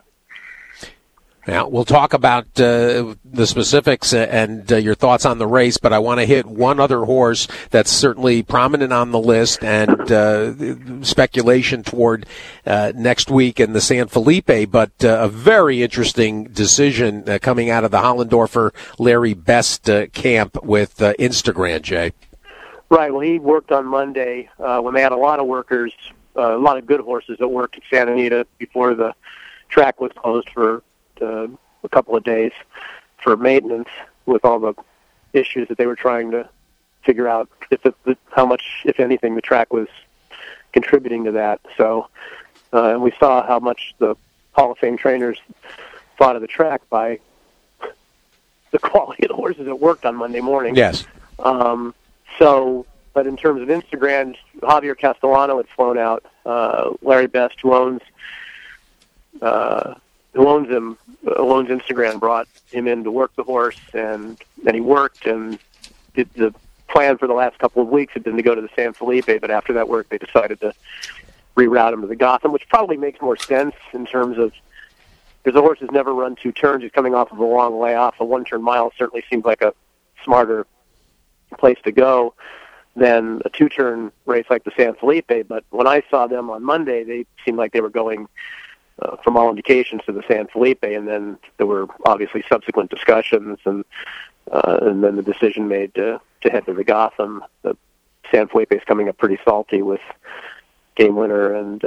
Now, we'll talk about the specifics and your thoughts on the race, but I want to hit one other horse that's certainly prominent on the list and speculation toward next week in the San Felipe, but a very interesting decision coming out of the Hollendorfer Larry Best camp with Instagram, Jay. Right. Well, he worked on Monday when they had a lot of workers, a lot of good horses that worked at Santa Anita before the track was closed for a couple of days for maintenance, with all the issues that they were trying to figure out how much, if anything, the track was contributing to that. So, and we saw how much the Hall of Fame trainers thought of the track by the quality of the horses that worked on Monday morning. Yes. But in terms of Instagram, Javier Castellano had flown out. Larry Best, who owns Instagram, brought him in to work the horse, and he worked, and the plan for the last couple of weeks had been to go to the San Felipe, but after that work they decided to reroute him to the Gotham, which probably makes more sense in terms of, because the horse has never run 2 turns. He's coming off of a long layoff. A 1-turn mile certainly seems like a smarter place to go than a 2-turn race like the San Felipe. But when I saw them on Monday, they seemed like they were going from all indications, to the San Felipe, and then there were obviously subsequent discussions, and then the decision made to head to the Gotham. The San Felipe is coming up pretty salty with Game Winner and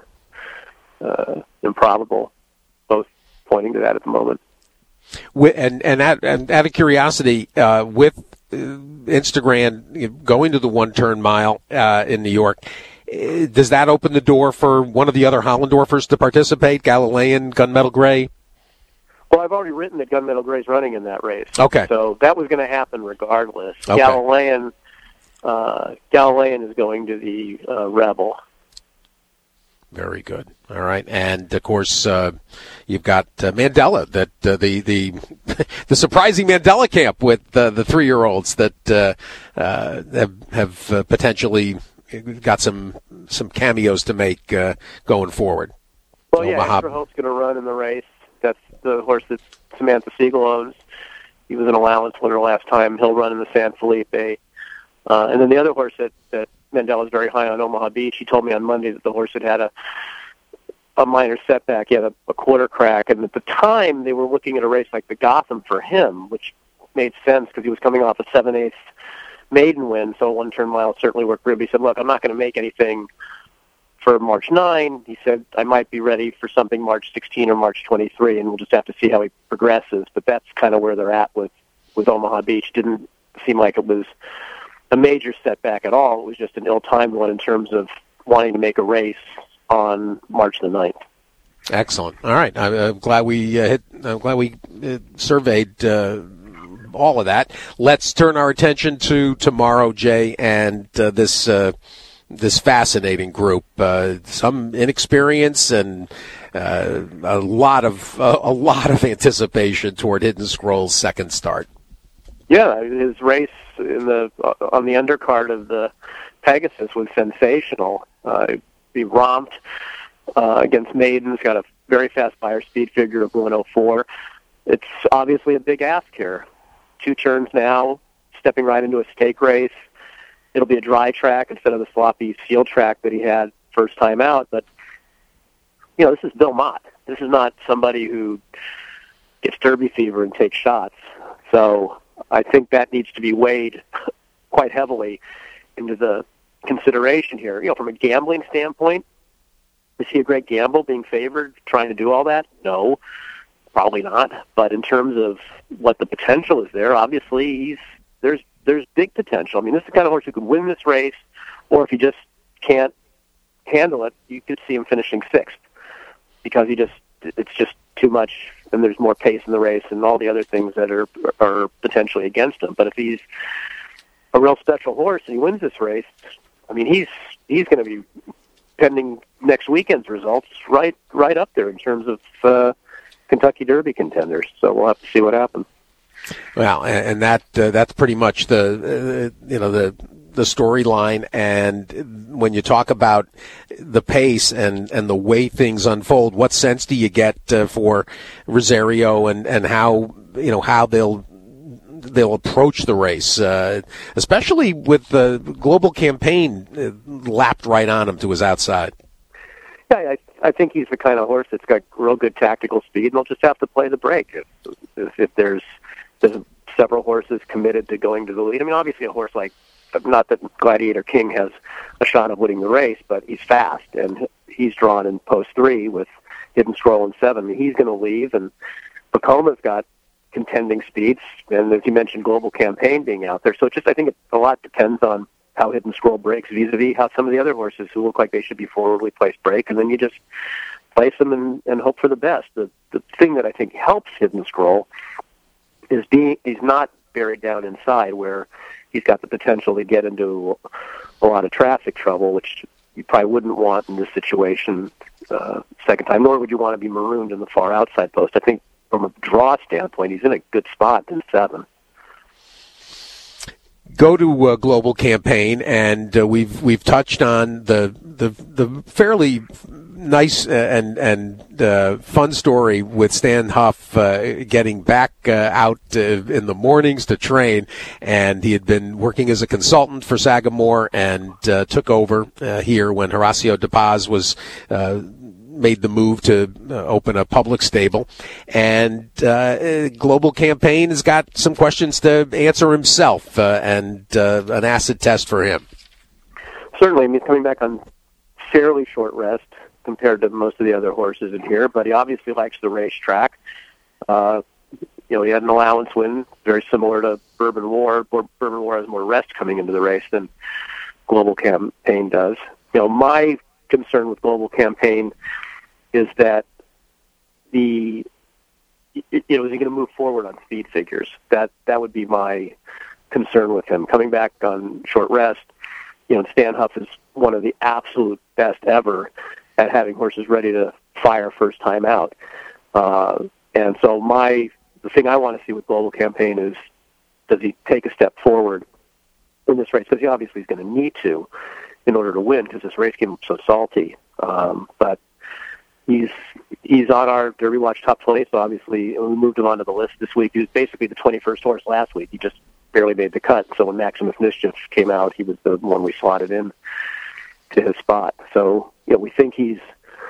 Improbable, both pointing to that at the moment. And out of curiosity, with Instagram going to the one-turn mile in New York, does that open the door for one of the other Hollendorfers to participate, Galilean, Gunmetal Gray? Well, I've already written that Gunmetal Gray's running in that race. Okay. So that was going to happen regardless. Okay. Galilean is going to the Rebel. Very good. All right, and of course you've got Mandela. That the surprising Mandela camp with the 3-year-olds that have potentially got some cameos to make going forward. Well, yeah, Extra Hope's going to run in the race. That's the horse that Samantha Siegel owns. He was an allowance winner last time. He'll run in the San Felipe. And then the other horse that Mandela's very high on, Omaha Beach. He told me on Monday that the horse had had a minor setback. He had a quarter crack. And at the time, they were looking at a race like the Gotham for him, which made sense because he was coming off a 7/8 maiden win, so a one-turn mile certainly worked for him. He said, look, I'm not going to make anything for March 9. He said, I might be ready for something March 16 or March 23, and we'll just have to see how he progresses. But that's kind of where they're at with Omaha Beach. Didn't seem like it was a major setback at all. It was just an ill-timed one in terms of wanting to make a race on March the 9th. Excellent. All right. I'm glad we surveyed all of that. Let's turn our attention to tomorrow, Jay, and this fascinating group. Some inexperience and a lot of anticipation toward Hidden Scroll's second start. Yeah, his race on the undercard of the Pegasus was sensational. He romped against Maidens, got a very fast buyer speed figure of 104. It's obviously a big ask here. 2 turns now, stepping right into a stake race. It'll be a dry track instead of the sloppy field track that he had first time out. But, this is Bill Mott. This is not somebody who gets derby fever and takes shots. So I think that needs to be weighed quite heavily into the consideration here. From a gambling standpoint, is he a great gamble being favored, trying to do all that? No, probably not. But in terms of what the potential is there, obviously there's big potential. I mean, this is the kind of horse who could win this race, or if he just can't handle it, you could see him finishing 6th because it's just too much, and there's more pace in the race and all the other things that are potentially against him. But if he's a real special horse and he wins this race, I mean, he's going to be, pending next weekend's results, right up there in terms of Kentucky Derby contenders. So we'll have to see what happens. Well, and that's pretty much the storyline. And when you talk about the pace and the way things unfold, what sense do you get for Rosario and how they'll approach the race, especially with the Global Campaign lapped right on him to his outside? Yeah, I think he's the kind of horse that's got real good tactical speed, and they'll just have to play the break. If there's several horses committed to going to the lead. I mean, obviously a horse like, not that Gladiator King has a shot of winning the race, but he's fast, and he's drawn in post 3 with Hidden Scroll in 7. I mean, he's going to leave, and Pacoma's got contending speeds, and as you mentioned, Global Campaign being out there. So I think a lot depends on how Hidden Scroll breaks vis-a-vis how some of the other horses who look like they should be forwardly placed break, and then you just place them and hope for the best. The thing that I think helps Hidden Scroll is he's not buried down inside where he's got the potential to get into a lot of traffic trouble, which you probably wouldn't want in this situation second time, nor would you want to be marooned in the far outside post. I think from a draw standpoint, he's in a good spot in 7. Go to Global Campaign, and we've touched on the fairly nice and fun story with Stan Huff getting back out in the mornings to train, and he had been working as a consultant for Sagamore and took over here when Horacio de Paz was made the move to open a public stable, and Global Campaign has got some questions to answer himself, and an acid test for him. Certainly, I mean, coming back on fairly short rest compared to most of the other horses in here, but he obviously likes the racetrack. He had an allowance win, very similar to Bourbon War. Bourbon War has more rest coming into the race than Global Campaign does. My concern with Global Campaign is that is he going to move forward on speed figures? That would be my concern with him. Coming back on short rest, Stan Huff is one of the absolute best ever at having horses ready to fire first time out. And so the thing I want to see with Global Campaign is, does he take a step forward in this race? Because he obviously is going to need to in order to win, because this race came up so salty. But he's on our Derby Watch top 20, so obviously we moved him onto the list this week. He was basically the 21st horse last week. He just barely made the cut. So when Maximus Mischief came out, he was the one we slotted in to his spot. So, we think he's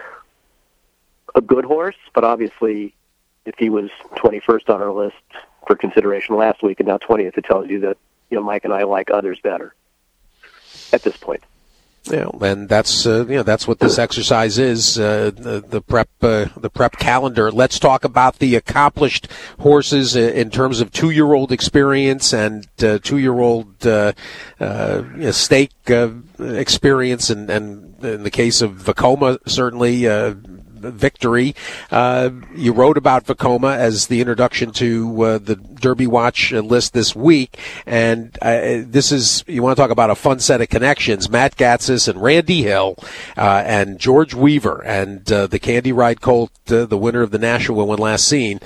a good horse, but obviously if he was 21st on our list for consideration last week and now 20th, it tells you that, Mike and I like others better at this point. Yeah, and that's what this exercise is, the prep calendar. Let's talk about the accomplished horses in terms of 2-year-old experience and 2-year-old stake experience, and in the case of Vekoma, certainly victory. You wrote about Vekoma as the introduction to the Derby Watch list this week, and this is, you want to talk about a fun set of connections. Matt Gatsis and Randy Hill and George Weaver and the Candy Ride Colt, the winner of the Nashua when last seen.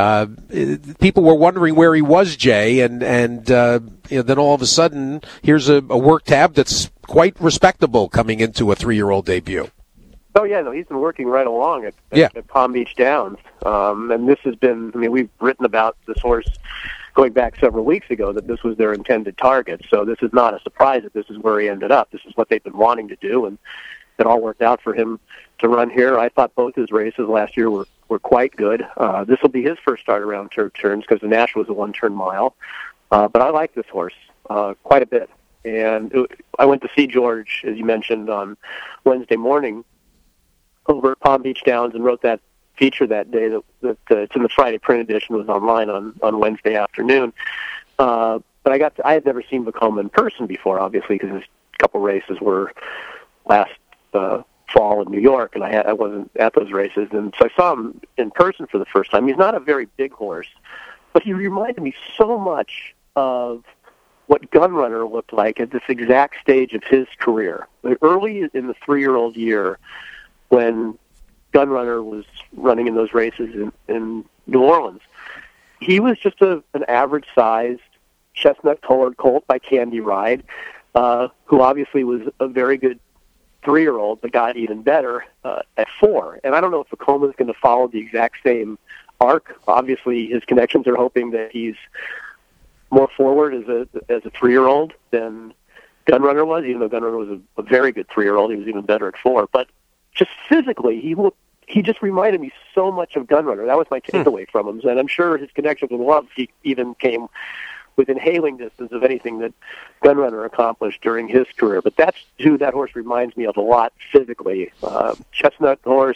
People were wondering where he was, Jay, and then all of a sudden here's a work tab that's quite respectable coming into a 3-year-old debut. Oh, yeah, no, he's been working right along at Palm Beach Downs. And this has been, we've written about this horse going back several weeks ago, that this was their intended target. So this is not a surprise that this is where he ended up. This is what they've been wanting to do, and it all worked out for him to run here. I thought both his races last year were quite good. This will be his first start around turns because the Nash was a 1-turn mile. But I like this horse quite a bit. And I went to see George, as you mentioned, on Wednesday morning over at Palm Beach Downs and wrote that feature that day that it's in the Friday print edition, was online on Wednesday afternoon. But I had never seen Vekoma in person before, obviously, because his couple races were last fall in New York, and I wasn't at those races. And so I saw him in person for the first time. He's not a very big horse, but he reminded me so much of what Gunrunner looked like at this exact stage of his career. Early in the 3-year-old year, when Gunrunner was running in those races in New Orleans, he was just an average-sized chestnut-colored colt by Candy Ride, who obviously was a very good 3-year-old, but got even better at 4. And I don't know if Vekoma is going to follow the exact same arc. Obviously, his connections are hoping that he's more forward as a 3-year-old than Gunrunner was, even though Gunrunner was a very good 3-year-old. He was even better at 4. But just physically, he just reminded me so much of Gunrunner. That was my takeaway from him. And I'm sure his connection with Love even came within hailing distance of anything that Gunrunner accomplished during his career. But that's who that horse reminds me of a lot physically. Chestnut horse,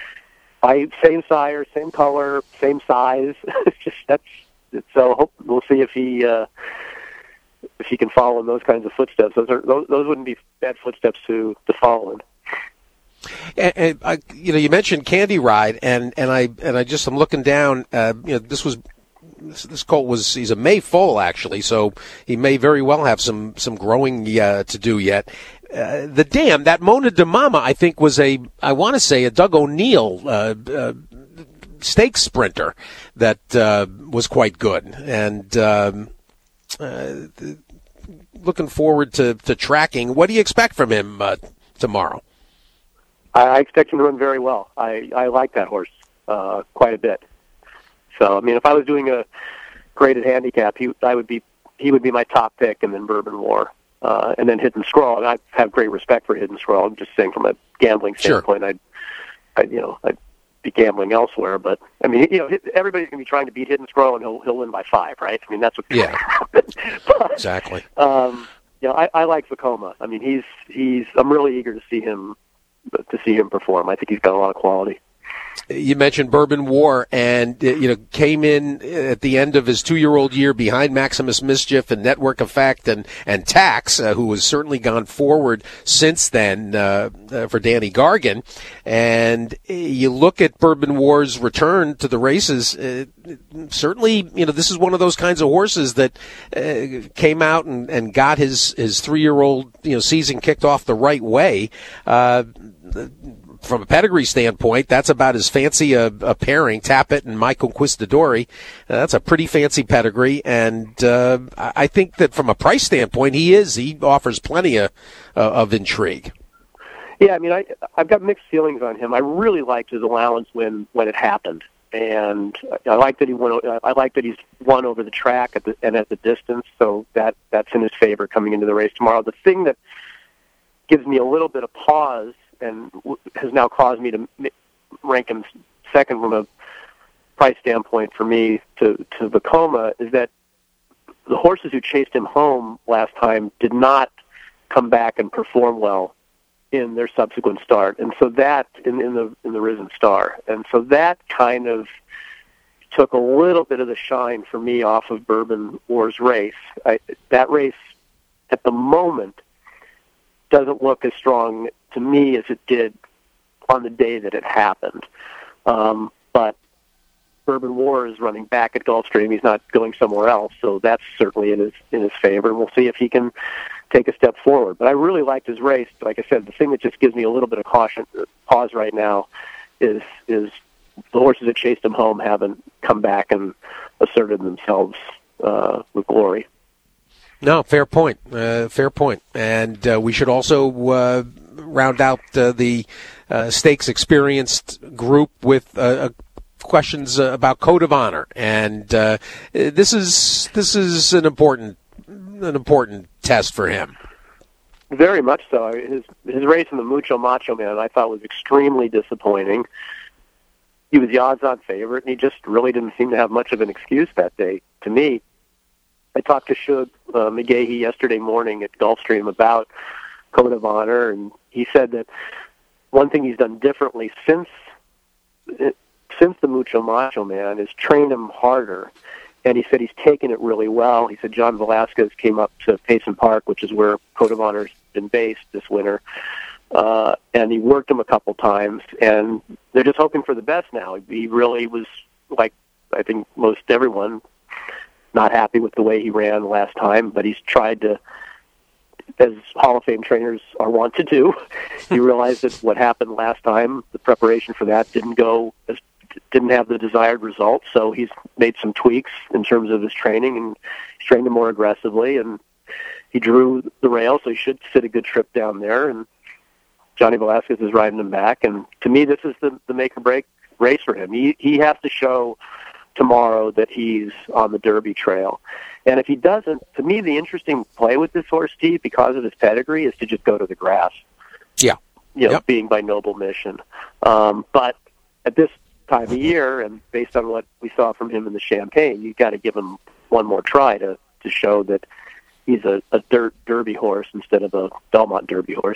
same sire, same color, same size. So we'll see if he can follow in those kinds of footsteps. Those wouldn't be bad footsteps to follow in. And you mentioned Candy Ride, and I'm looking down. This colt he's a May foal actually, so he may very well have some growing to do yet. The dam, that Mona de Mama, I think was a Doug O'Neill stakes sprinter that was quite good, and looking forward to tracking. What do you expect from him tomorrow? I expect him to run very well. I like that horse quite a bit. So, if I was doing a graded handicap, he would be my top pick, and then Bourbon War, and then Hidden Scroll. And I have great respect for Hidden Scroll. I'm just saying from a gambling standpoint, I'd be gambling elsewhere. But I mean, everybody's going to be trying to beat Hidden Scroll, and he'll win by 5, right? I mean, that's what's going to happen. But, exactly. I like Vekoma. I mean, I'm really eager to see him perform. I think he's got a lot of quality. You mentioned Bourbon War, and came in at the end of his 2-year-old year behind Maximus Mischief and Network Effect and Tax, who has certainly gone forward since then for Danny Gargan. And you look at Bourbon War's return to the races. Certainly, this is one of those kinds of horses that came out and got his 3-year-old season kicked off the right way. From a pedigree standpoint, that's about as fancy a pairing, Tappet and My Conquistadori. That's a pretty fancy pedigree, and I think that from a price standpoint, he offers plenty of intrigue. Yeah, I mean, I've got mixed feelings on him. I really liked his allowance when it happened, and I like that he won. I like that he's won over the track at the distance, so that's in his favor coming into the race tomorrow. The thing that gives me a little bit of pause and has now caused me to rank him second from a price standpoint for me to Vekoma is that the horses who chased him home last time did not come back and perform well in their subsequent start, and so that in the Risen Star, and so that kind of took a little bit of the shine for me off of Bourbon War's race. That race at the moment doesn't look as strong to me as it did on the day that it happened. But Bourbon War is running back at Gulfstream. He's not going somewhere else, so that's certainly in his favor. And we'll see if he can take a step forward. But I really liked his race. Like I said, the thing that just gives me a little bit of pause right now is the horses that chased him home haven't come back and asserted themselves with glory. No, fair point. Fair point. And we should also round out the stakes experienced group with questions about Code of Honor, and this is an important test for him. Very much so. His race in the Mucho Macho Man I thought was extremely disappointing. He was the odds-on favorite, and he just really didn't seem to have much of an excuse that day. To me, I talked to Shug McGahee yesterday morning at Gulfstream about Code of Honor, and he said that one thing he's done differently since the Mucho Macho Man is train him harder, and he said he's taken it really well. He said John Velasquez came up to Payson Park, which is where Code of Honor's been based this winter, and he worked him a couple times, and they're just hoping for the best now. He really was, like I think most everyone, not happy with the way he ran last time, but he's tried to, as Hall of Fame trainers are wont to do, he realized that what happened last time, the preparation for that didn't have the desired results, so he's made some tweaks in terms of his training, and he's trained him more aggressively, and he drew the rail, so he should sit a good trip down there, and Johnny Velasquez is riding him back, and to me this is the make-or-break race for him. He has to show tomorrow that he's on the Derby trail. And if he doesn't, to me, the interesting play with this horse, Steve, because of his pedigree, is to just go to the grass. Yeah. Being by Noble Mission. But at this time of year, and based on what we saw from him in the Champagne, you've got to give him one more try to show that he's a Derby horse instead of a Belmont Derby horse.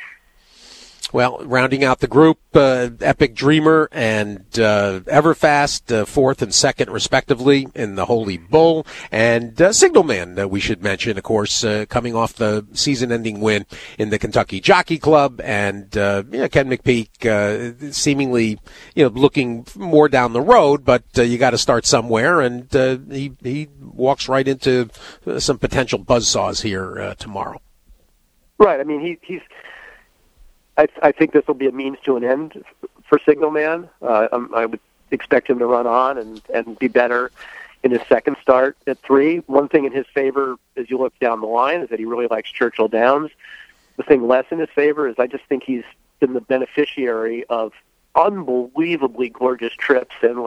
Well, rounding out the group, Epic Dreamer and Everfast, fourth and second respectively in the Holy Bull, and Signalman, we should mention, of course, coming off the season-ending win in the Kentucky Jockey Club, and Ken McPeak seemingly looking more down the road, but you got to start somewhere, and he walks right into some potential buzzsaws here tomorrow. Right. I mean, he's. I think this will be a means to an end for Signalman. I would expect him to run on and be better in his second start at 3. One thing in his favor as you look down the line is that he really likes Churchill Downs. The thing less in his favor is I just think he's been the beneficiary of unbelievably gorgeous trips. And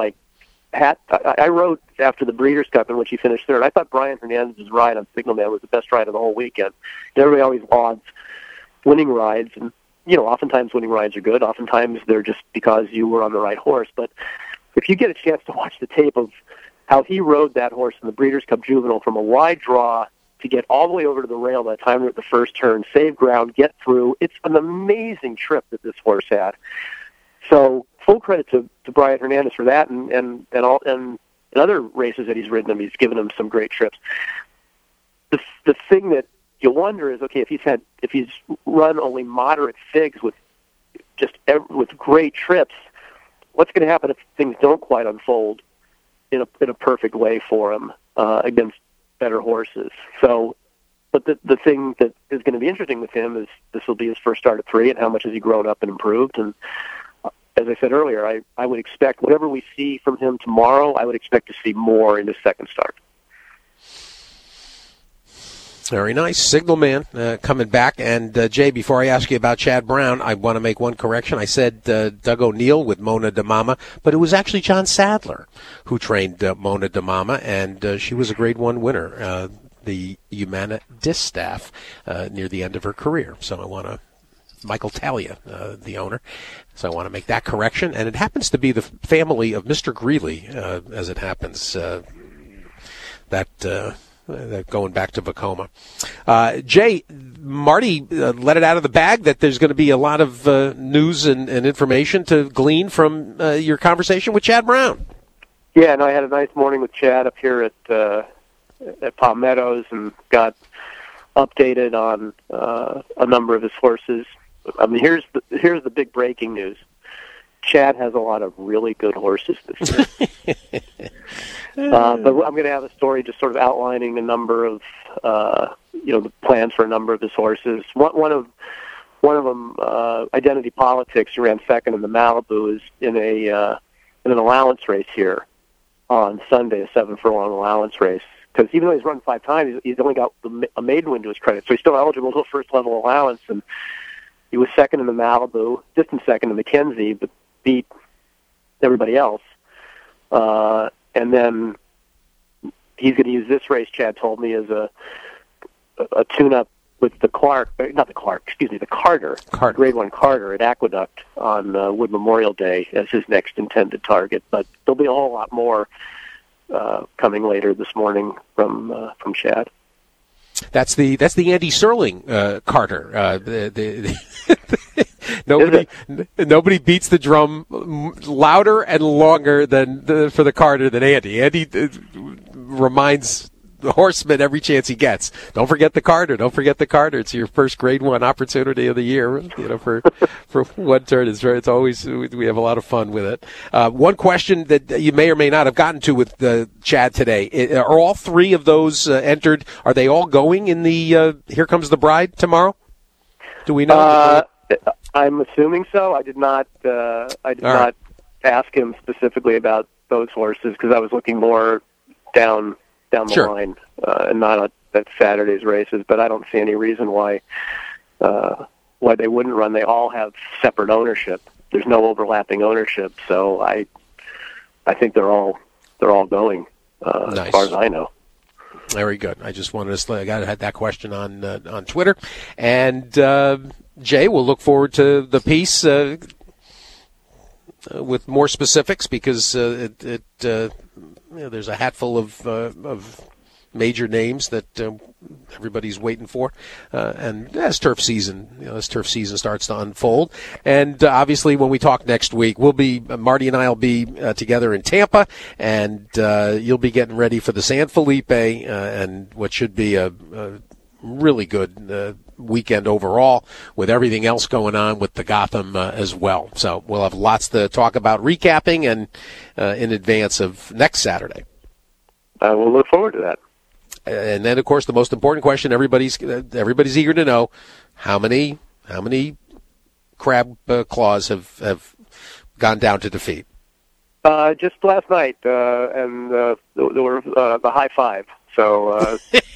I wrote after the Breeders' Cup in which he finished third, I thought Brian Hernandez's ride on Signalman was the best ride of the whole weekend. Everybody always lauds winning rides, and oftentimes winning rides are good. Oftentimes they're just because you were on the right horse. But if you get a chance to watch the tape of how he rode that horse in the Breeders' Cup Juvenile from a wide draw to get all the way over to the rail by the time they're at the first turn, save ground, get through, it's an amazing trip that this horse had. So full credit to Brian Hernandez for that, and in other races that he's ridden him, he's given him some great trips. The thing that you wonder is, okay, if he's run only moderate figs with great trips, what's going to happen if things don't quite unfold in a perfect way for him against better horses? So, but the thing that is going to be interesting with him is this will be his first start at 3, and how much has he grown up and improved. And as I said earlier, I would expect whatever we see from him tomorrow, I would expect to see more in his second start. Very nice. Signal Man coming back. And, Jay, before I ask you about Chad Brown, I want to make one correction. I said Doug O'Neill with Mona DeMama, but it was actually John Sadler who trained Mona DeMama, and she was a Grade 1 winner, the Humana Distaff, near the end of her career. So I want to Michael Talia, the owner. So I want to make that correction. And it happens to be the family of Mr. Greeley, as it happens, going back to Vacoma. Jay, Marty let it out of the bag that there's going to be a lot of news and information to glean from your conversation with Chad Brown. Yeah, and I had a nice morning with Chad up here at Palm Meadows and got updated on a number of his horses. I mean, here's the big breaking news. Chad has a lot of really good horses this year. But I'm going to have a story just sort of outlining a number of, the plans for a number of his horses. One of them, Identity Politics, who ran second in the Malibu, is in an allowance race here on Sunday, a 7-furlong allowance race. Because even though he's run 5 times, he's only got a maiden win to his credit, so he's still eligible to a first-level allowance. And he was second in the Malibu, distant second in Mackenzie, but beat everybody else. And then he's going to use this race, Chad told me, as a tune-up with the Carter, Grade 1 Carter at Aqueduct on Wood Memorial Day as his next intended target. But there'll be a whole lot more coming later this morning from Chad. That's the Andy Serling Carter. Nobody beats the drum louder and longer for the Carter than Andy. Andy reminds the horseman every chance he gets. Don't forget the Carter. Don't forget the Carter. It's your first Grade 1 opportunity of the year. For one turn, it's always, we have a lot of fun with it. One question that you may or may not have gotten to with Chad today: are all 3 of those entered? Are they all going in the Here Comes the Bride tomorrow? Do we know? I'm assuming so. I did not. Not ask him specifically about those horses because I was looking more down the line and not at Saturday's races. But I don't see any reason why they wouldn't run. They all have separate ownership. There's no overlapping ownership, so I think they're all going nice. As far as I know. Very good. I just wanted to. I had that question on Twitter, and Jay, we'll look forward to the piece with more specifics because there's a hatful of major names that everybody's waiting for, and as turf season starts to unfold, and obviously when we talk next week, Marty and I'll be together in Tampa, and you'll be getting ready for the San Felipe and what should be a really good weekend overall with everything else going on with the Gotham as well. So we'll have lots to talk about recapping and in advance of next Saturday. We'll look forward to that. And then, of course, the most important question everybody's eager to know: how many crab claws have gone down to defeat? Just last night, and there were the high 5. So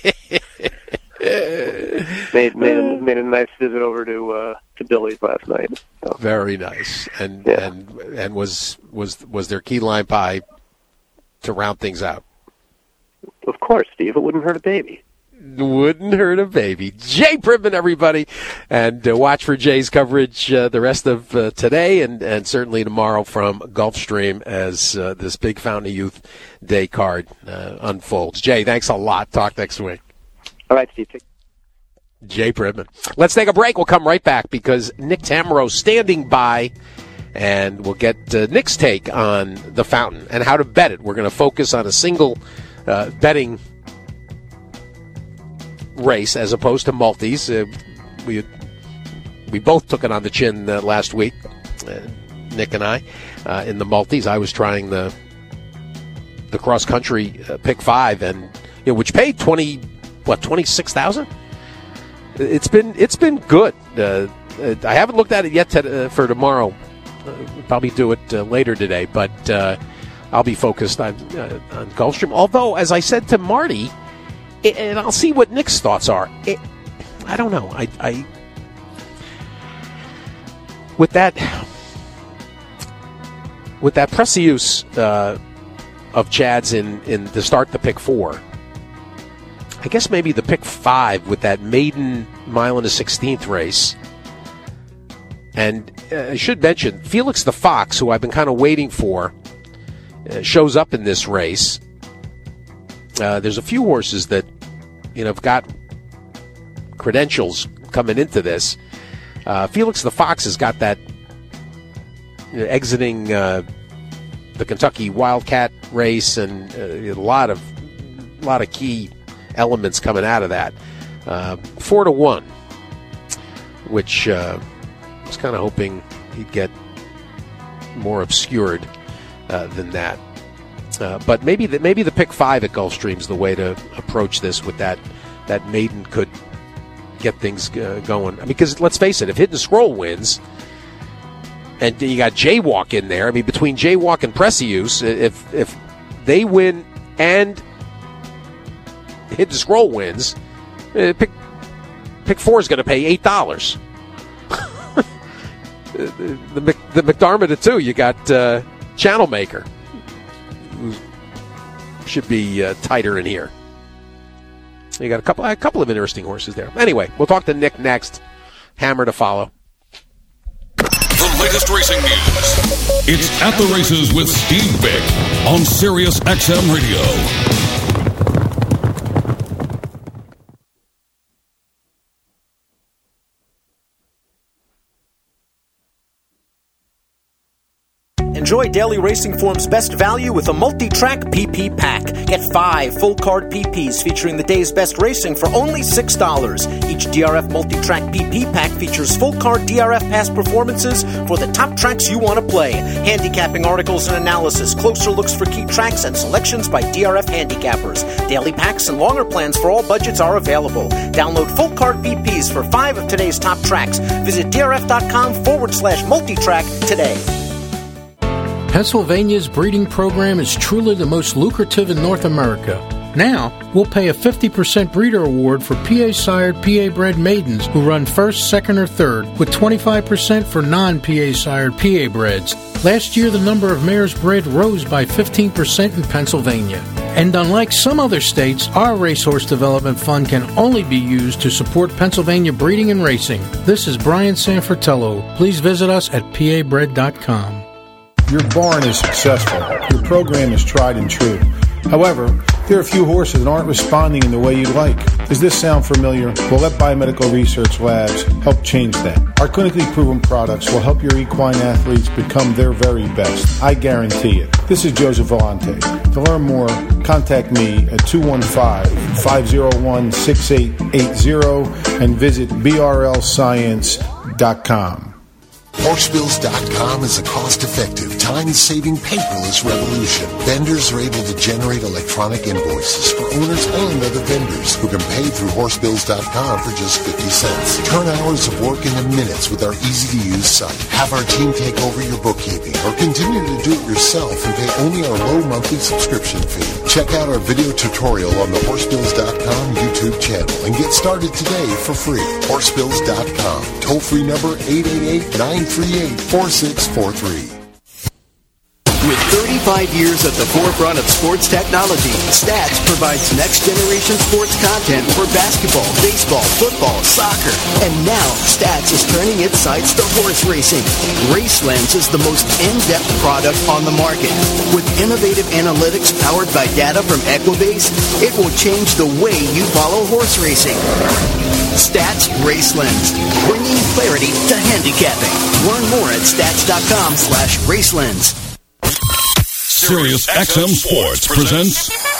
made a nice visit over to Billy's last night. So. Very nice, and was there key lime pie to round things out? Of course, Steve. It wouldn't hurt a baby. Wouldn't hurt a baby. Jay Privman, everybody. And watch for Jay's coverage the rest of today and certainly tomorrow from Gulfstream as this big Fountain of Youth Day card unfolds. Jay, thanks a lot. Talk next week. All right, Steve. Jay Privman. Let's take a break. We'll come right back because Nick Tamero standing by, and we'll get Nick's take on the Fountain and how to bet it. We're going to focus on a single betting race as opposed to multis. We both took it on the chin last week, Nick and I, in the multis. I was trying the cross country pick 5, and which paid $26,000. It's been good. I haven't looked at it yet for tomorrow. Probably do it later today, but I'll be focused on Gulfstream. Although, as I said to Marty, and I'll see what Nick's thoughts are. I don't know. I with that Precious of Chad's in to start the pick 4. I guess maybe the pick 5 with that maiden mile and a 16th race. And I should mention Felix the Fox, who I've been kind of waiting for, shows up in this race. There's a few horses that have got credentials coming into this. Felix the Fox has got that exiting the Kentucky Wildcat race, and a lot of key elements coming out of that. 4-1, which I was kind of hoping he'd get more obscured than that. But maybe the pick 5 at Gulfstream's the way to approach this. With that maiden could get things going. Because let's face it, if Hidden Scroll wins, and you got Jaywalk in there, between Jaywalk and Precious, if they win and Hidden Scroll wins, pick 4 is going to pay $8. the McDermott at 2, you got Channel Maker, who should be tighter in here. You got a couple of interesting horses there. Anyway, we'll talk to Nick next. Hammer to follow. The latest racing news. It's At the Races with Steve Bick on Sirius XM Radio. Enjoy Daily Racing Form's best value with a multi-track PP pack. Get 5 full-card PPs featuring the day's best racing for only $6. Each DRF multi-track PP pack features full-card DRF past performances for the top tracks you want to play. Handicapping articles and analysis, closer looks for key tracks, and selections by DRF handicappers. Daily packs and longer plans for all budgets are available. Download full-card PPs for 5 of today's top tracks. Visit drf.com/multitrack today. Pennsylvania's breeding program is truly the most lucrative in North America. Now, we'll pay a 50% breeder award for PA-sired, PA-bred maidens who run first, second, or third, with 25% for non-PA-sired PA-breds. Last year, the number of mares bred rose by 15% in Pennsylvania. And unlike some other states, our Racehorse Development Fund can only be used to support Pennsylvania breeding and racing. This is Brian Sanfratello. Please visit us at pabred.com. Your barn is successful. Your program is tried and true. However, there are a few horses that aren't responding in the way you'd like. Does this sound familiar? Well, let Biomedical Research Labs help change that. Our clinically proven products will help your equine athletes become their very best. I guarantee it. This is Joseph Vellante. To learn more, contact me at 215-501-6880 and visit brlscience.com. Horsebills.com is a cost-effective, time-saving paperless revolution. Vendors are able to generate electronic invoices for owners and other vendors who can pay through Horsebills.com for just 50 cents. Turn hours of work into minutes with our easy-to-use site. Have our team take over your bookkeeping or continue to do it yourself and pay only our low monthly subscription fee. Check out our video tutorial on the Horsebills.com YouTube channel and get started today for free. Horsebills.com. Toll-free number 888-938-4643. With 35 years at the forefront of sports technology, Stats provides next-generation sports content for basketball, baseball, football, soccer. And now, Stats is turning its sights to horse racing. RaceLens is the most in-depth product on the market. With innovative analytics powered by data from Equibase, it will change the way you follow horse racing. Stats RaceLens, bringing clarity to handicapping. Learn more at stats.com/RaceLens. Sirius XM Sports presents